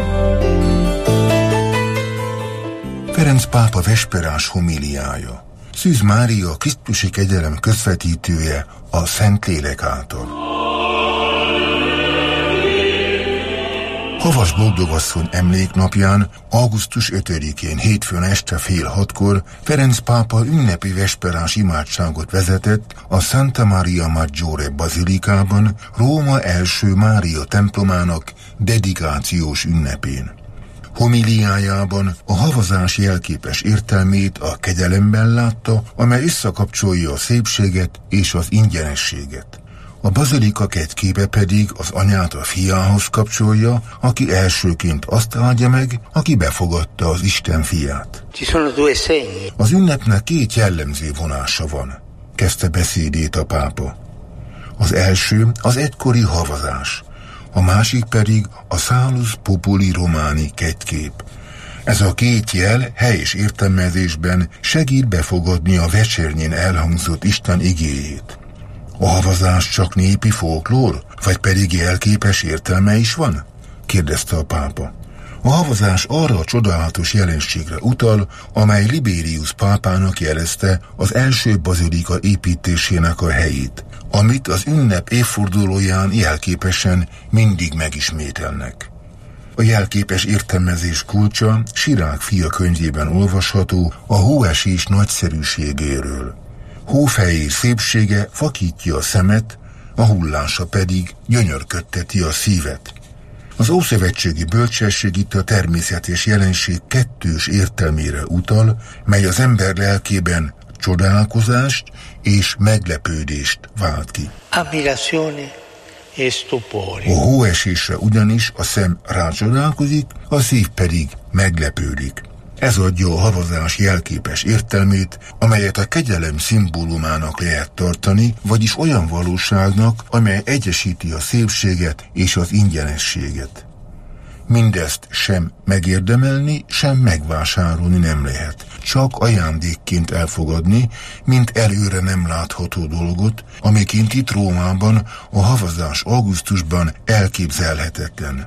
Ferenc pápa vesperás homéliája. Szűz Mária, a Krisztusi kegyelem közvetítője a Szentlélek által. Havas Boldogasszony emléknapján, augusztus ötödikén hétfőn este fél hatkor Ferenc pápa ünnepi vesperás imádságot vezetett a Santa Maria Maggiore bazilikában, Róma első Mária templomának dedikációs ünnepén. Homiliájában a havazás jelképes értelmét a kegyelemben látta, amely összekapcsolja a szépséget és az ingyenességet. A bazilika kettképe pedig az anyát a fiához kapcsolja, aki elsőként azt áldja meg, aki befogadta az Isten fiát. Az ünnepnek két jellemző vonása van, kezdte beszédét a pápa. Az első az egykori havazás, a másik pedig a Salus Populi Romani kettkép. Ez a két jel helyes értelmezésben segít befogadni a vecsérnyén elhangzott Isten igéjét. A havazás csak népi folklór, vagy pedig jelképes értelme is van? Kérdezte a pápa. A havazás arra a csodálatos jelenségre utal, amely Libérius pápának jelezte az első bazilika építésének a helyét, amit az ünnep évfordulóján jelképesen mindig megismételnek. A jelképes értelmezés kulcsa Sirák fia könyvében olvasható a hóesés nagyszerűségéről. Hófehér szépsége vakítja a szemet, a hullása pedig gyönyörködteti a szívet. Az ószövetségi bölcsesség itt a természetes jelenség kettős értelmére utal, mely az ember lelkében csodálkozást és meglepődést vált ki. A hóesésre ugyanis a szem rácsodálkozik, a szív pedig meglepődik. Ez adja a havazás jelképes értelmét, amelyet a kegyelem szimbólumának lehet tartani, vagyis olyan valóságnak, amely egyesíti a szépséget és az ingyenességet. Mindezt sem megérdemelni, sem megvásárolni nem lehet, csak ajándékként elfogadni, mint előre nem látható dolgot, amiként itt Rómában a havazás augusztusban elképzelhetetlen.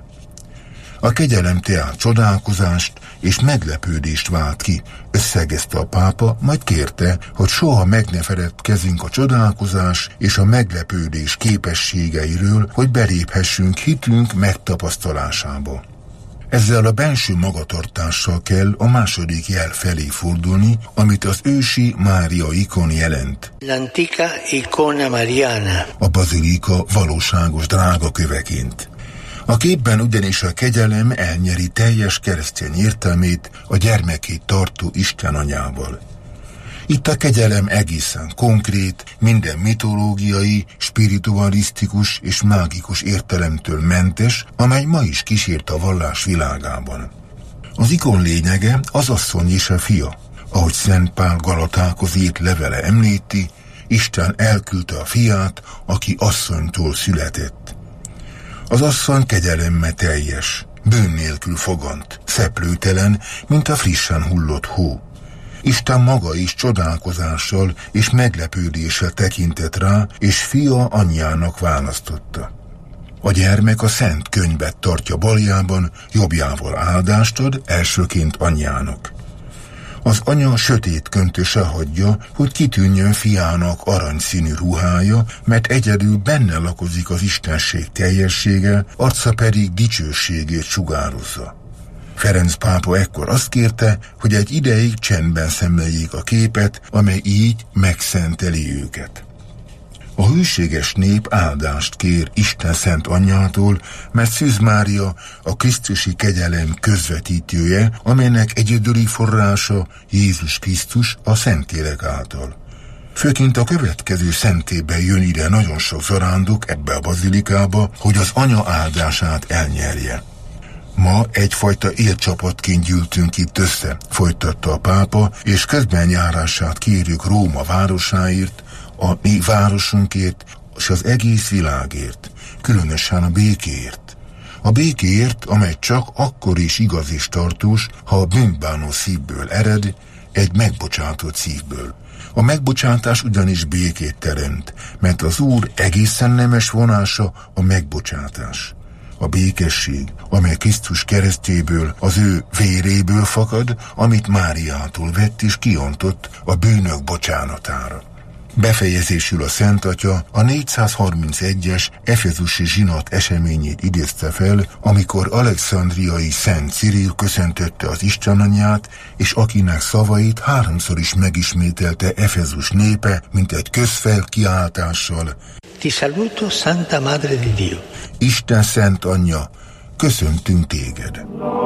A kegyelem tehát csodálkozást és meglepődést vált ki, összegezte a pápa, majd kérte, hogy soha meg ne feledkezzünk a csodálkozás és a meglepődés képességeiről, hogy beléphessünk hitünk megtapasztalásába. Ezzel a benső magatartással kell a második jel felé fordulni, amit az ősi Mária ikon jelent. L'antica icona mariana. A bazilika valóságos drágaköveként. A képben ugyanis a kegyelem elnyeri teljes keresztény értelmét a gyermekét tartó Isten anyával. Itt a kegyelem egészen konkrét, minden mitológiai, spiritualisztikus és mágikus értelemtől mentes, amely ma is kísért a vallás világában. Az ikon lényege az asszony és a fia. Ahogy Szent Pál Galatákhoz írt levele említi, Isten elküldte a fiát, aki asszonytól született. Az asszony kegyelemmel teljes, bűn nélkül fogant, szeplőtelen, mint a frissen hullott hó. Isten maga is csodálkozással és meglepődéssel tekintett rá, és fia anyjának választotta. A gyermek a szent könyvet tartja baljában, jobbjával áldást ad, elsőként anyjának. Az anya sötét köntöse hagyja, hogy kitűnjön fiának aranyszínű ruhája, mert egyedül benne lakozik az istenség teljessége, arca pedig dicsőségét sugározza. Ferenc pápa ekkor azt kérte, hogy egy ideig csendben szemleljék a képet, amely így megszenteli őket. A hűséges nép áldást kér Isten szent anyjától, mert Szűz Mária a krisztusi kegyelem közvetítője, amelynek egyedüli forrása Jézus Krisztus a Szentlélek által. Főként a következő szentében jön ide nagyon sok zarándok ebbe a bazilikába, hogy az anya áldását elnyerje. Ma egyfajta élcsapatként gyűltünk itt össze, folytatta a pápa, és közben járását kérjük Róma városáért, a mi városunkért, és az egész világért, különösen a békéért. A békéért, amely csak akkor is igaz és tartós, ha a bűnbánó szívből ered, egy megbocsátott szívből. A megbocsátás ugyanis békét teremt, mert az Úr egészen nemes vonása a megbocsátás. A békesség, amely Krisztus keresztjéből, az ő véréből fakad, amit Máriától vett és kiontott a bűnök bocsánatára. Befejezésül a Szent Atya a négyszázharmincegyes efezusi zsinat eseményét idézte fel, amikor alexandriai Szent Cirill köszöntötte az Istenanyját, és akinek szavait háromszor is megismételte Efezus népe, mint egy közfelkiáltással: Ti saluto, Santa Madre di Dio. Isten Szent Anyja, köszöntünk téged.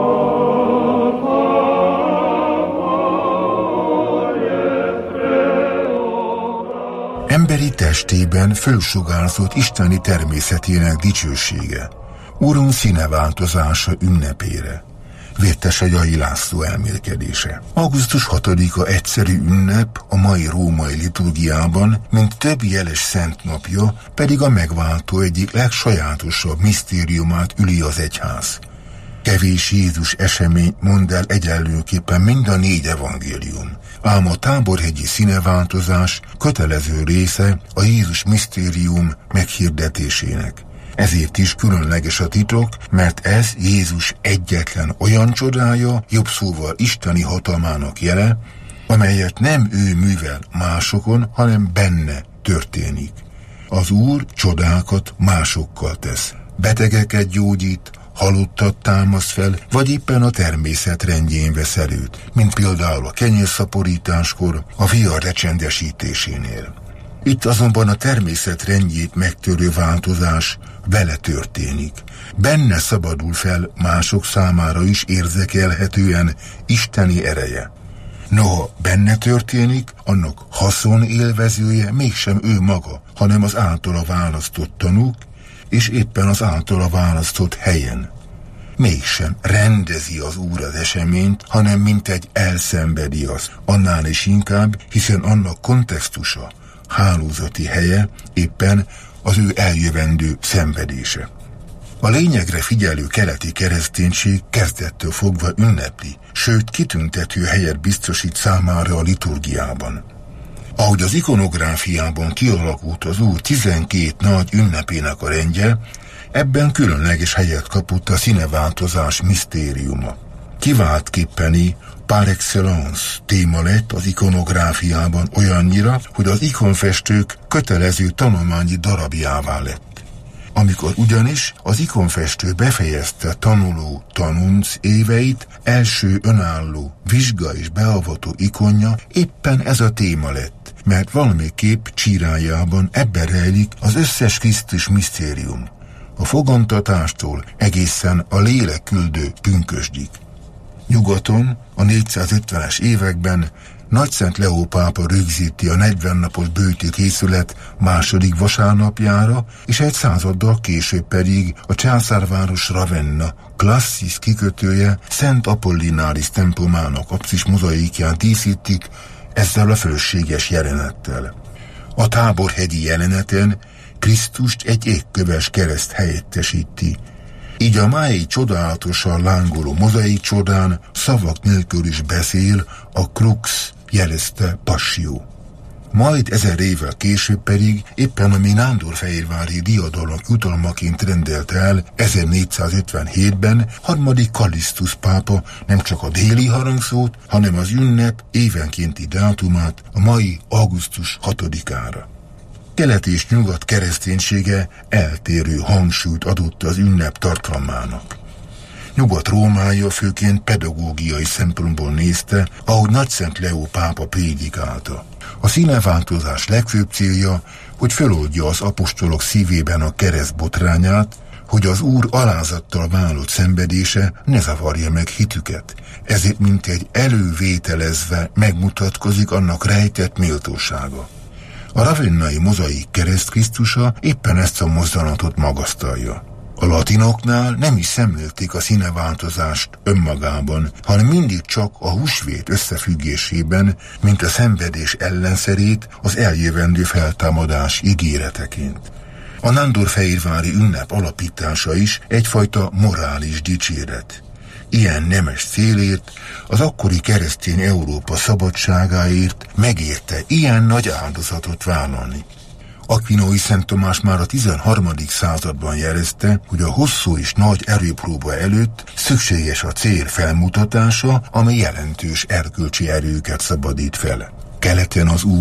Emberi testében fölsugárzott isteni természetének dicsősége, Urunk színeváltozása ünnepére, Vértesegyai László elmélkedése. augusztus hatodika egyszerű ünnep a mai római liturgiában, mint több jeles szent napja, pedig a megváltó egyik legsajátosabb misztériumát üli az egyház. Kevés Jézus esemény mond el egyenlőképpen mind a négy evangélium, ám a táborhegyi színeváltozás kötelező része a Jézus misztérium meghirdetésének. Ezért is különleges a titok, mert ez Jézus egyetlen olyan csodája, jobb szóval isteni hatalmának jele, amelyet nem ő művel másokon, hanem benne történik. Az Úr csodákat másokkal tesz. Betegeket gyógyít, halottat támaszt fel, vagy éppen a természet rendjén vesz előt, mint például a kenyérszaporításkor, a vihar recsendesítésénél. Itt azonban a természet rendjét megtörő változás vele történik. Benne szabadul fel mások számára is érzékelhetően isteni ereje. Noha benne történik, annak haszonélvezője mégsem ő maga, hanem az általa választott tanúk, és éppen az általa választott helyen. Mégsem rendezi az Úr az eseményt, hanem mintegy elszenvedi azt, annál is inkább, hiszen annak kontextusa, hálózati helye éppen az ő eljövendő szenvedése. A lényegre figyelő keleti kereszténység kezdettől fogva ünnepli, sőt kitüntető helyet biztosít számára a liturgiában. Ahogy az ikonográfiában kialakult az Úr tizenkét nagy ünnepének a rendje, ebben különleges helyet kapott a színeváltozás misztériuma. Kiváltképpeni par excellence téma lett az ikonográfiában olyannyira, hogy az ikonfestők kötelező tanulmányi darabjává lett. Amikor ugyanis az ikonfestő befejezte tanuló tanunc éveit, első önálló, vizsga és beavató ikonja éppen ez a téma lett, mert valamiképp csírájában ebben rejlik az összes Krisztus misztérium, a fogantatástól egészen a lélek küldő pünkösdig. Nyugaton a négyszázötvenes években Nagyszent Leó pápa rögzíti a negyvennapos bőti készület második vasárnapjára, és egy századdal később pedig a császárváros Ravenna klasszis kikötője Szent Apollináris templomának apszis mozaikján díszítik ezzel a fölséges jelenettel. A táborhegyi jeleneten Krisztust egy égköves kereszt helyettesíti. Így a máig csodálatosan lángoló mozaik csodán szavak nélkül is beszél a krux, jelezte Passió. Majd ezer évvel később pedig éppen a mi nándorfehérvári diadalok jutalmaként rendelt el ezernégyszázötvenhétben harmadik Kallisztus pápa nem csak a déli harangszót, hanem az ünnep évenkénti dátumát a mai augusztus hatodikára. Kelet és nyugat kereszténysége eltérő hangsúlyt adott az ünnep tartalmának. Nyugat Rómája főként pedagógiai szempontból nézte, ahogy Nagyszent Leó pápa prédikálta. A színeváltozás legfőbb célja, hogy föloldja az apostolok szívében a kereszt botrányát, hogy az Úr alázattal vállott szenvedése ne zavarja meg hitüket. Ezért mintegy elővételezve megmutatkozik annak rejtett méltósága. A ravennai mozaik kereszt Krisztusa éppen ezt a mozdulatot magasztalja. A latinoknál nem is szemlélték a színeváltozást önmagában, hanem mindig csak a húsvét összefüggésében, mint a szenvedés ellenszerét az eljövendő feltámadás ígéreteként. A nándorfehérvári ünnep alapítása is egyfajta morális dicséret. Ilyen nemes célért, az akkori keresztény Európa szabadságáért megérte ilyen nagy áldozatot vállalni. Aquinói Szent Tomás már a tizenharmadik században jelezte, hogy a hosszú és nagy erőpróba előtt szükséges a cél felmutatása, ami jelentős erkölcsi erőket szabadít fel. Keleten az Úr,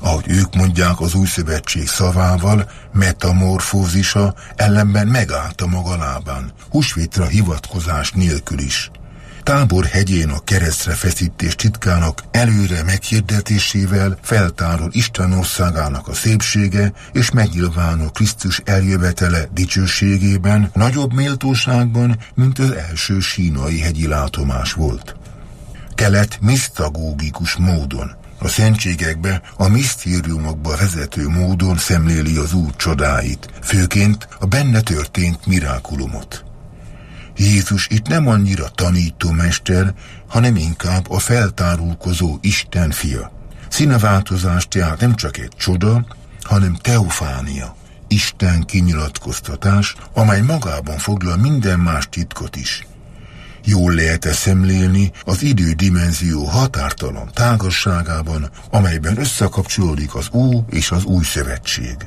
ahogy ők mondják az új szövetség szavával, metamorfózisa, ellenben megállt a maga lábán, húsvétra hivatkozás nélkül is. Tábor hegyén a keresztre feszítés titkának előre meghirdetésével feltárul Isten országának a szépsége, és megnyilvánul Krisztus eljövetele dicsőségében, nagyobb méltóságban, mint az első sínai hegyi látomás volt. Kelet misztagógikus módon, a szentségekbe, a misztériumokba vezető módon szemléli az Úr csodáit, főként a benne történt mirákulumot. Jézus itt nem annyira tanítómester, hanem inkább a feltárulkozó Isten fia. Színeváltozás tehát nem csak egy csoda, hanem teofánia, Isten kinyilatkoztatás, amely magában foglal minden más titkot is. Jól lehet-e szemlélni az idődimenzió határtalan tágasságában, amelyben összekapcsolódik az Ó és az Új Szövetség.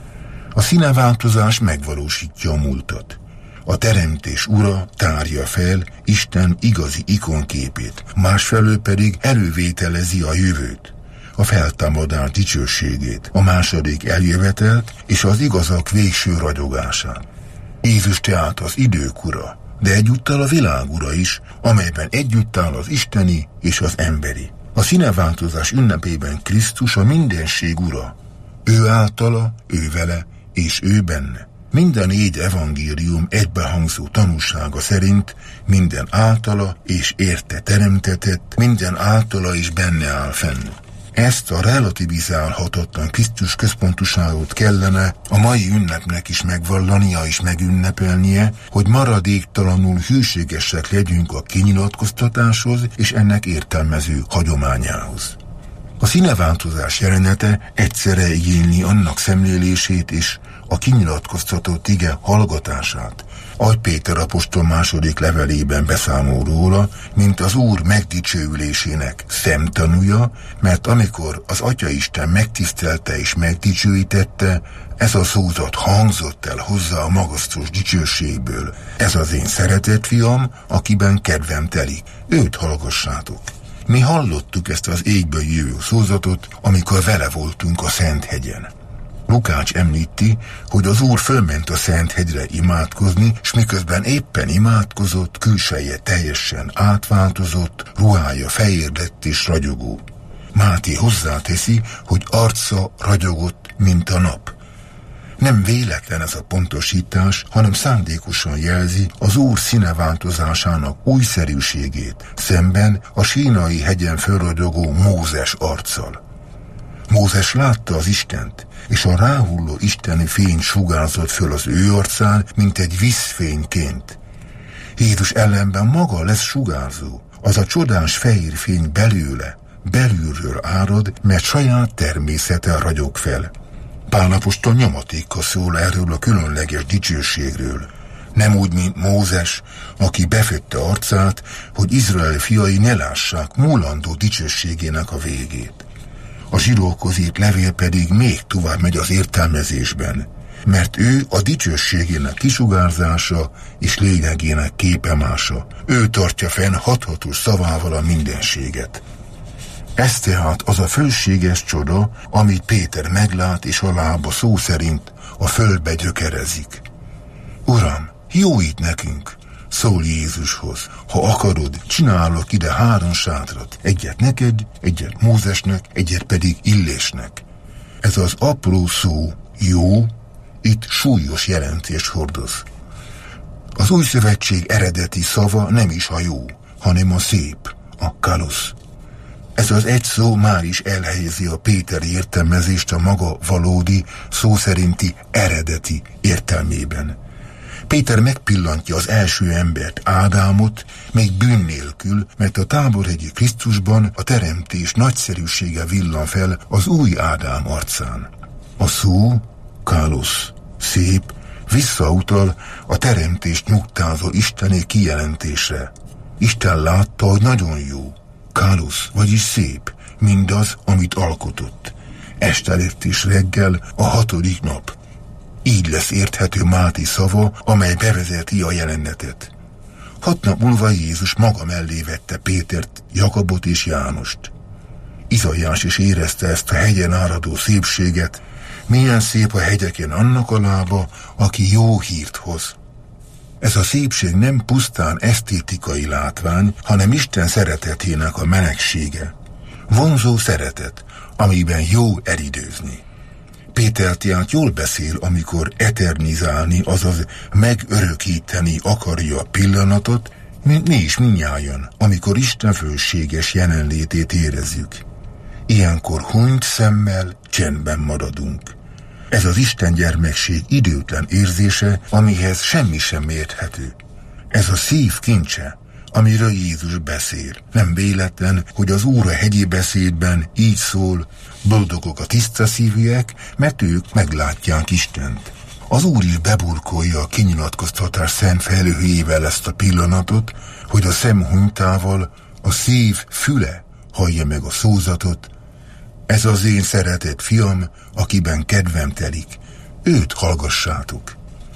A színeváltozás megvalósítja a múltat. A teremtés ura tárja fel Isten igazi ikonképét, másfelől pedig elővételezi a jövőt, a feltámadás dicsőségét, a második eljövetelt és az igazak végső ragyogását. Jézus tehát az idők ura, de egyúttal a világ ura is, amelyben együtt áll az isteni és az emberi. A színeváltozás ünnepében Krisztus a mindenség ura, ő általa, ő vele és ő benne. Minden négy evangélium egybehangzó tanúsága szerint minden általa és érte teremtetett, minden általa is benne áll fenn. Ezt a relativizálhatatlan Krisztus központuságot kellene a mai ünnepnek is megvallania és megünnepelnie, hogy maradéktalanul hűségesek legyünk a kinyilatkoztatáshoz és ennek értelmező hagyományához. A színeváltozás jelenete egyszerre igényli annak szemlélését és a kinyilatkoztatott ige hallgatását, ahogy Péter apostol második levelében beszámol róla, mint az Úr megdicsőülésének szemtanúja, mert amikor az Atyaisten megtisztelte és megdicsőítette, ez a szózat hangzott el hozzá a magasztos dicsőségből. Ez az én szeretett fiam, akiben kedvem telik, őt hallgassátok. Mi hallottuk ezt az égből jövő szózatot, amikor vele voltunk a Szenthegyen. Lukács említi, hogy az Úr fölment a Szenthegyre imádkozni, s miközben éppen imádkozott, külseje teljesen átváltozott, ruhája fehér lett és ragyogó. Máté hozzáteszi, hogy arca ragyogott, mint a nap. Nem véletlen ez a pontosítás, hanem szándékosan jelzi az Úr színeváltozásának újszerűségét, szemben a Sínai hegyen fölragyogó Mózes arccal. Mózes látta az Istent, és a ráhulló isteni fény sugárzott föl az ő arcán, mint egy vízfényként. Jézus ellenben maga lesz sugárzó, az a csodás fehér fény belőle, belülről árad, mert saját természete ragyog fel. Pál apostol nyomatékkal szól erről a különleges dicsőségről. Nem úgy, mint Mózes, aki befötte arcát, hogy Izrael fiai ne lássák múlandó dicsőségének a végét. A zsidókhoz írt levél pedig még tovább megy az értelmezésben, mert ő a dicsőségének kisugárzása és lényegének képemása. Ő tartja fenn hathatós szavával a mindenséget. Ez tehát az a fölséges csoda, amit Péter meglát, és a lába szó szerint a földbe gyökerezik. Uram, jó itt nekünk, szól Jézushoz. Ha akarod, csinálok ide három sátrat. Egyet neked, egyet Mózesnek, egyet pedig Illésnek. Ez az apró szó, jó, itt súlyos jelentést hordoz. Az új szövetség eredeti szava nem is a jó, hanem a szép, a kalusz. Ez az egy szó már is elhelyezi a péteri értelmezést a maga valódi, szó szerinti eredeti értelmében. Péter megpillantja az első embert, Ádámot, még bűn nélkül, mert a táborhegyi Krisztusban a teremtés nagyszerűsége villan fel az új Ádám arcán. A szó, kalusz, szép, visszautal a teremtést nyugtázó isteni kijelentésre. Isten látta, hogy nagyon jó, kalusz, vagyis szép, mindaz, amit alkotott. Este lett is reggel, a hatodik nap. Így lesz érthető Máté szava, amely bevezeti a jelenetet. Hat nap múlva Jézus maga mellé vette Pétert, Jakabot és Jánost. Izaiás is érezte ezt a hegyen áradó szépséget. Milyen szép a hegyeken annak a lába, aki jó hírt hoz. Ez a szépség nem pusztán esztétikai látvány, hanem Isten szeretetének a melegsége. Vonzó szeretet, amiben jó elidőzni. Péter tehát jól beszél, amikor eternizálni, azaz megörökíteni akarja a pillanatot, mint mi is mindnyájan, amikor Isten fölséges jelenlétét érezzük. Ilyenkor hunyt szemmel csendben maradunk. Ez az Isten gyermekség időtlen érzése, amihez semmi sem érthető. Ez a szív kincse, amiről Jézus beszél. Nem véletlen, hogy az Óra hegyi beszédben így szól: boldogok a tiszta szívűek, mert ők meglátják Istent. Az Úr is beburkolja a kinyilatkoztatás szent felhőjével ezt a pillanatot, hogy a szem hunytával a szív füle hallja meg a szózatot: ez az én szeretett fiam, akiben kedvem telik, őt hallgassátok.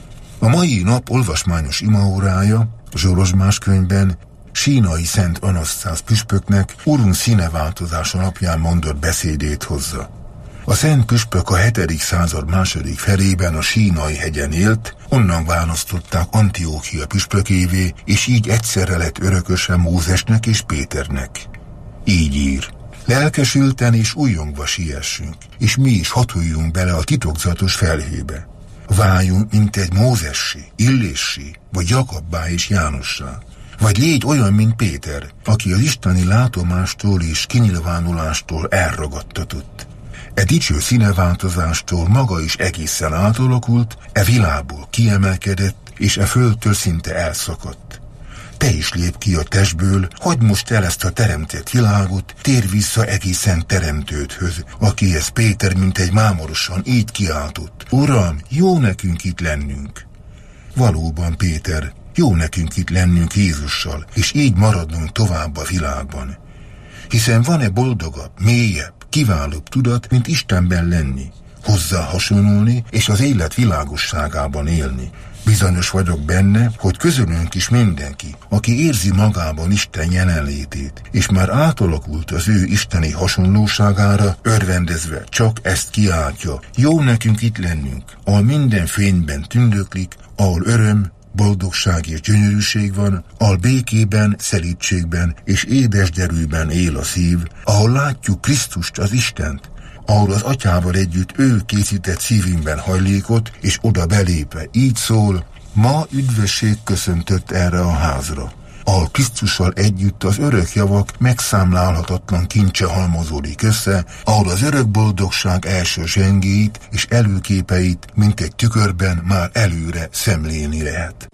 A mai nap olvasmányos imaórája a Zsolozsmás könyvben Sínai Szent Anasztász püspöknek Urunk színeváltozása napján mondott beszédét hozza. A szent püspök a hetedik század második felében a Sínai hegyen élt, onnan választották Antiókia püspökévé, és így egyszerre lett örököse Mózesnek és Péternek. Így ír: lelkesülten és újjongva siessünk, és mi is hatoljunk bele a titokzatos felhőbe. Váljunk, mint egy Mózessé, Illéssé, vagy Jakabbá és Jánossá. Vagy légy olyan, mint Péter, aki az isteni látomástól és kinyilvánulástól elragadtatott. E dicső színeváltozástól maga is egészen átalakult, e világból kiemelkedett, és e földtől szinte elszakadt. Te is lép ki a testből, hagyd most el ezt a teremtett világot, tér vissza egészen teremtődhöz, akihez Péter mint egy mámorosan így kiáltott: Uram, jó nekünk itt lennünk. Valóban, Péter, jó nekünk itt lennünk Jézussal, és így maradnunk tovább a világban. Hiszen van-e boldogabb, mélyebb, kiválóbb tudat, mint Istenben lenni, hozzá hasonlulni, és az élet világosságában élni. Bizonyos vagyok benne, hogy közülünk is mindenki, aki érzi magában Isten jelenlétét, és már átalakult az ő isteni hasonlóságára, örvendezve csak ezt kiáltja: jó nekünk itt lennünk, ahol minden fényben tündöklik, ahol öröm, boldogság és gyönyörűség van, ahol békében, szelídségben és édes derűben él a szív, ahol látjuk Krisztust, az Istent, ahol az Atyával együtt ő készített szívünkben hajlékot, és oda belépve így szól: ma üdvösség köszöntött erre a házra, ahol Krisztussal együtt az örök javak megszámlálhatatlan kincse halmozódik össze, ahol az örök boldogság első zsengéit és előképeit, mint egy tükörben már előre szemlélni lehet.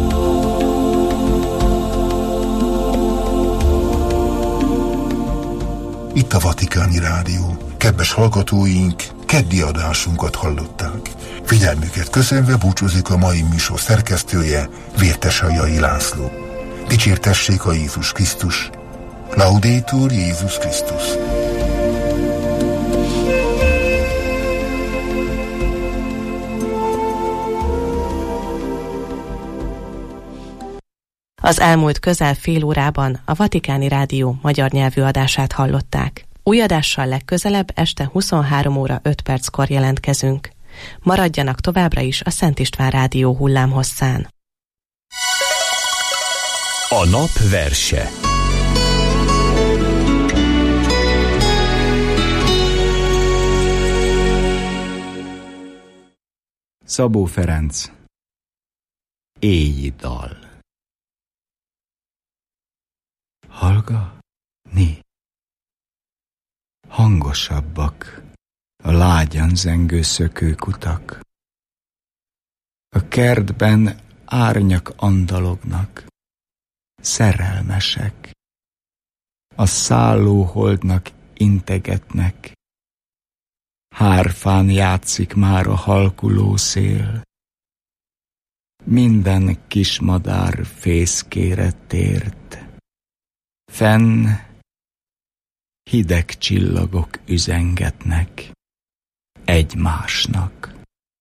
Itt a Vatikáni Rádió. Kedves hallgatóink, keddi adásunkat hallották. Figyelmüket köszönve búcsúzik a mai műsor szerkesztője, Vértesajai László. Dicsértessék a Jézus Krisztus! Laudetur Jézus Krisztus! Az elmúlt közel fél órában a Vatikáni Rádió magyar nyelvű adását hallották. Új adással legközelebb este huszonhárom óra öt perckor jelentkezünk. Maradjanak továbbra is a Szent István Rádió hullámhosszán. A nap verse. Szabó Ferenc. Éjjel dal. Hallgatni. Hangosabbak a lágyan zengő szökőkutak. A kertben árnyak andalognak, szerelmesek. A szálló holdnak integetnek. Hárfán játszik már a halkuló szél. Minden kismadár fészkére tért. Fenn hideg csillagok üzengetnek egymásnak.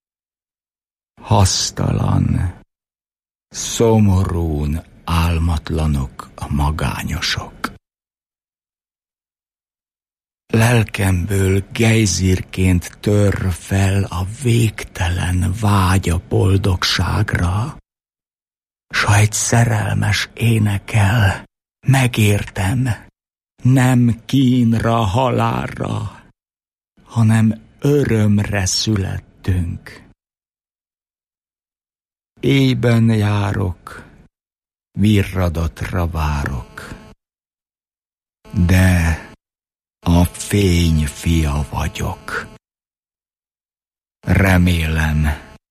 Hasztalan, szomorún álmatlanok a magányosok. Lelkemből gejzírként tör fel a végtelen vágy a boldogságra, s ha egy szerelmes énekel, megértem, nem kínra, halálra, hanem örömre születtünk. Éjben járok, virradatra várok, de a fény fia vagyok. Remélem,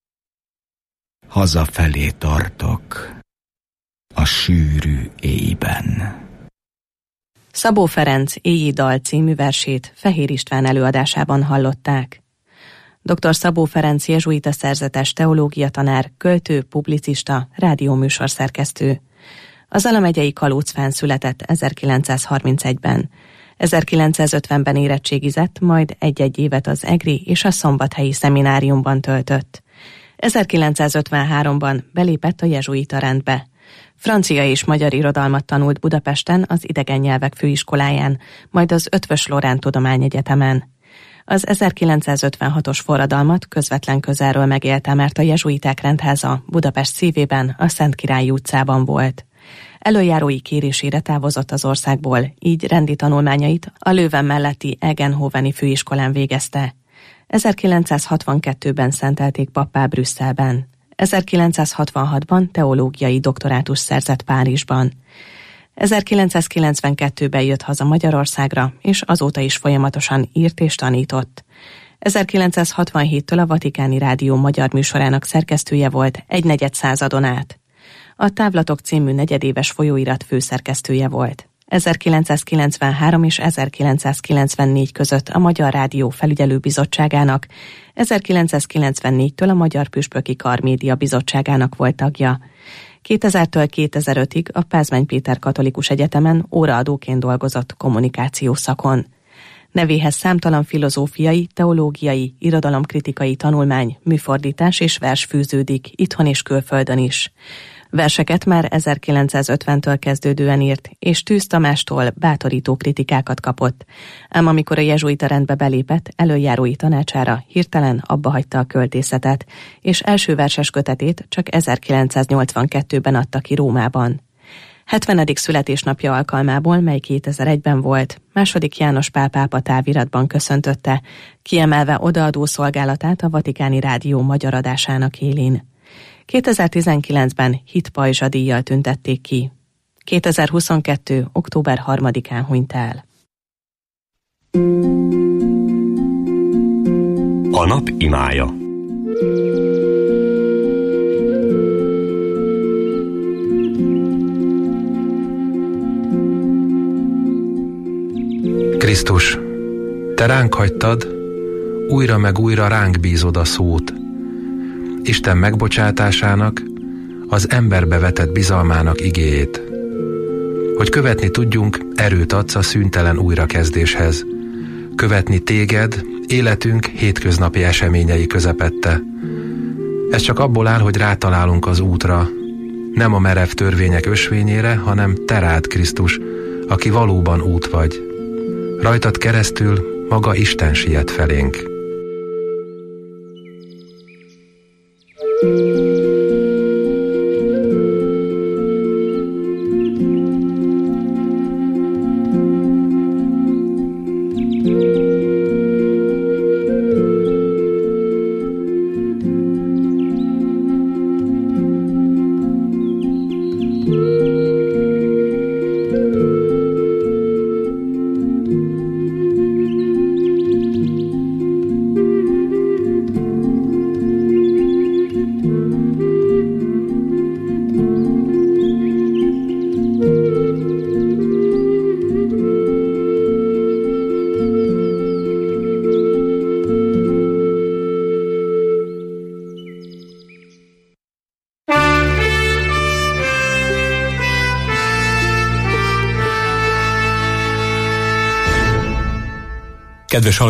hazafelé tartok a sűrű éjben. Szabó Ferenc Éji dal című versét Fehér István előadásában hallották. dr. Szabó Ferenc jezsuita szerzetes teológia tanár, költő, publicista, rádióműsorszerkesztő. Az Alamegyei Kalócfán született ezerkilencszázharmincegyben. ezerkilencszázötvenben érettségizett, majd egy-egy évet az egri és a szombathelyi szemináriumban töltött. ezerkilencszázötvenháromban belépett a jezsuita rendbe. Francia és magyar irodalmat tanult Budapesten az idegen nyelvek főiskoláján, majd az Eötvös Loránd Tudományegyetemen. Az ezerkilencszázötvenhatos forradalmat közvetlen közelről megélte, mert a jezsuiták rendháza Budapest szívében, a Szentkirályi utcában volt. Előjárói kérésére távozott az országból, így rendi tanulmányait a Leuven melletti Egenhoveni főiskolán végezte. ezerkilencszázhatvankettőben szentelték pappá Brüsszelben. ezerkilencszázhatvanhatban teológiai doktorátus szerzett Párizsban. ezerkilencszázkilencvenkettőben jött haza Magyarországra, és azóta is folyamatosan írt és tanított. ezerkilencszázhatvanhéttől a Vatikáni Rádió magyar műsorának szerkesztője volt egy negyed századon át. A Távlatok című negyedéves folyóirat főszerkesztője volt. ezerkilencszázkilencvenhárom és ezerkilencszázkilencvennégy között a Magyar Rádió Felügyelőbizottságának, ezerkilencszázkilencvennégytől a Magyar Püspöki Kar Média Bizottságának volt tagja. kétezertől kétezer-ötig a Pázmány Péter Katolikus Egyetemen óraadóként dolgozott kommunikáció szakon. Nevéhez számtalan filozófiai, teológiai, irodalomkritikai tanulmány, műfordítás és vers fűződik, itthon és külföldön is. Verseket már ezerkilencszázötventől kezdődően írt, és Tűz Tamástól bátorító kritikákat kapott. Ám amikor a jezsuita rendbe belépett, előjárói tanácsára hirtelen abbahagyta a költészetet, és első verses kötetét csak ezerkilencszáznyolcvankettőben adta ki Rómában. hetvenedik születésnapja alkalmából, mely kétezer-egyben volt, második János Pál pápa táviratban köszöntötte, kiemelve odaadó szolgálatát a Vatikáni Rádió magyar adásának élén. kétezer-tizenkilencben Hit Pajzsa díjjal tüntették ki. kétezer-huszonkettő. október harmadikán hunyt el. A nap imája. Krisztus, te ránk hagytad, újra meg újra ránk bízod a szót. Isten megbocsátásának, az emberbe vetett bizalmának igéjét. Hogy követni tudjunk, erőt adsz a szüntelen újrakezdéshez. Követni téged, életünk hétköznapi eseményei közepette. Ez csak abból áll, hogy rátalálunk az útra, nem a merev törvények ösvényére, hanem te rád, Krisztus, aki valóban út vagy. Rajtad keresztül maga Isten siet felénk. Kedves